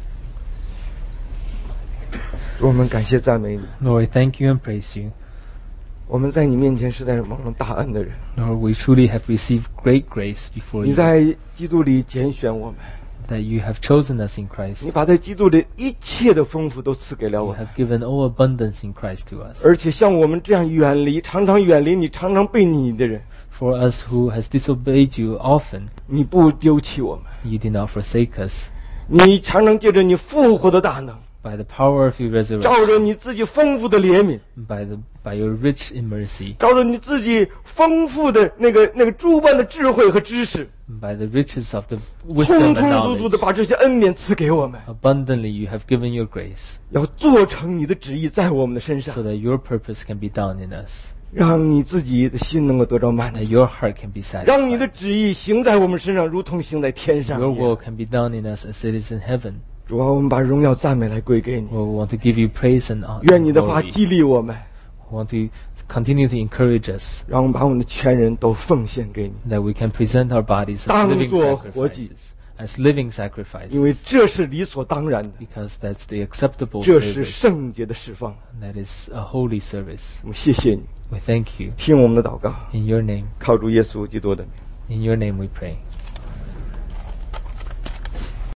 主我们感谢赞美你， Lord, we thank you and praise you. 我们在你面前是在蒙了大恩的人。 Lord, we truly have received great grace before 你 you, 在基督里拣选我们， that you have chosen us in Christ. 你把在基督里一切的丰富都赐给了 You 我们。 have given all abundance in Christ to us. 而且像我们这样常常远离你、常常背你的人， For us who has disobeyed you often, 你不丢弃我们， you did not forsake us. 你常常借着你复活的大能， By the power of your 照 resurrection, 着你自己丰富的怜悯， by your rich in mercy, 照着你自己丰富的那个诸般的智慧和知识， by the riches of the 充 wisdom and 充足足的 knowledge, 把这些恩典赐给我们， abundantly you have given your grace, 要做成你的旨意在我们的身 so 上， that your purpose can be done in us, 让你自己的心能够得着满 that 足， your heart can be 让你的 satisfied, 旨意行在我们身上，如同行在天上 your 一样。 will can be done in us as it is in heaven. 主啊，我们把荣耀赞美来归给你， We want to give you praise and honor. 愿你的话 and glory. 激励我们， We want to continue to encourage us 让我们把我们的全人都奉献给你， that we can present our bodies as 当 living 作活祭。 sacrifices, as living 因 sacrifices, 为这是理所当然的， because that's the acceptable 这是 service. 圣洁的释放。 That is a holy service. 我们谢谢你， We thank you. 听我们的祷告， In your name, 靠主耶稣基督的名。 in your name we pray.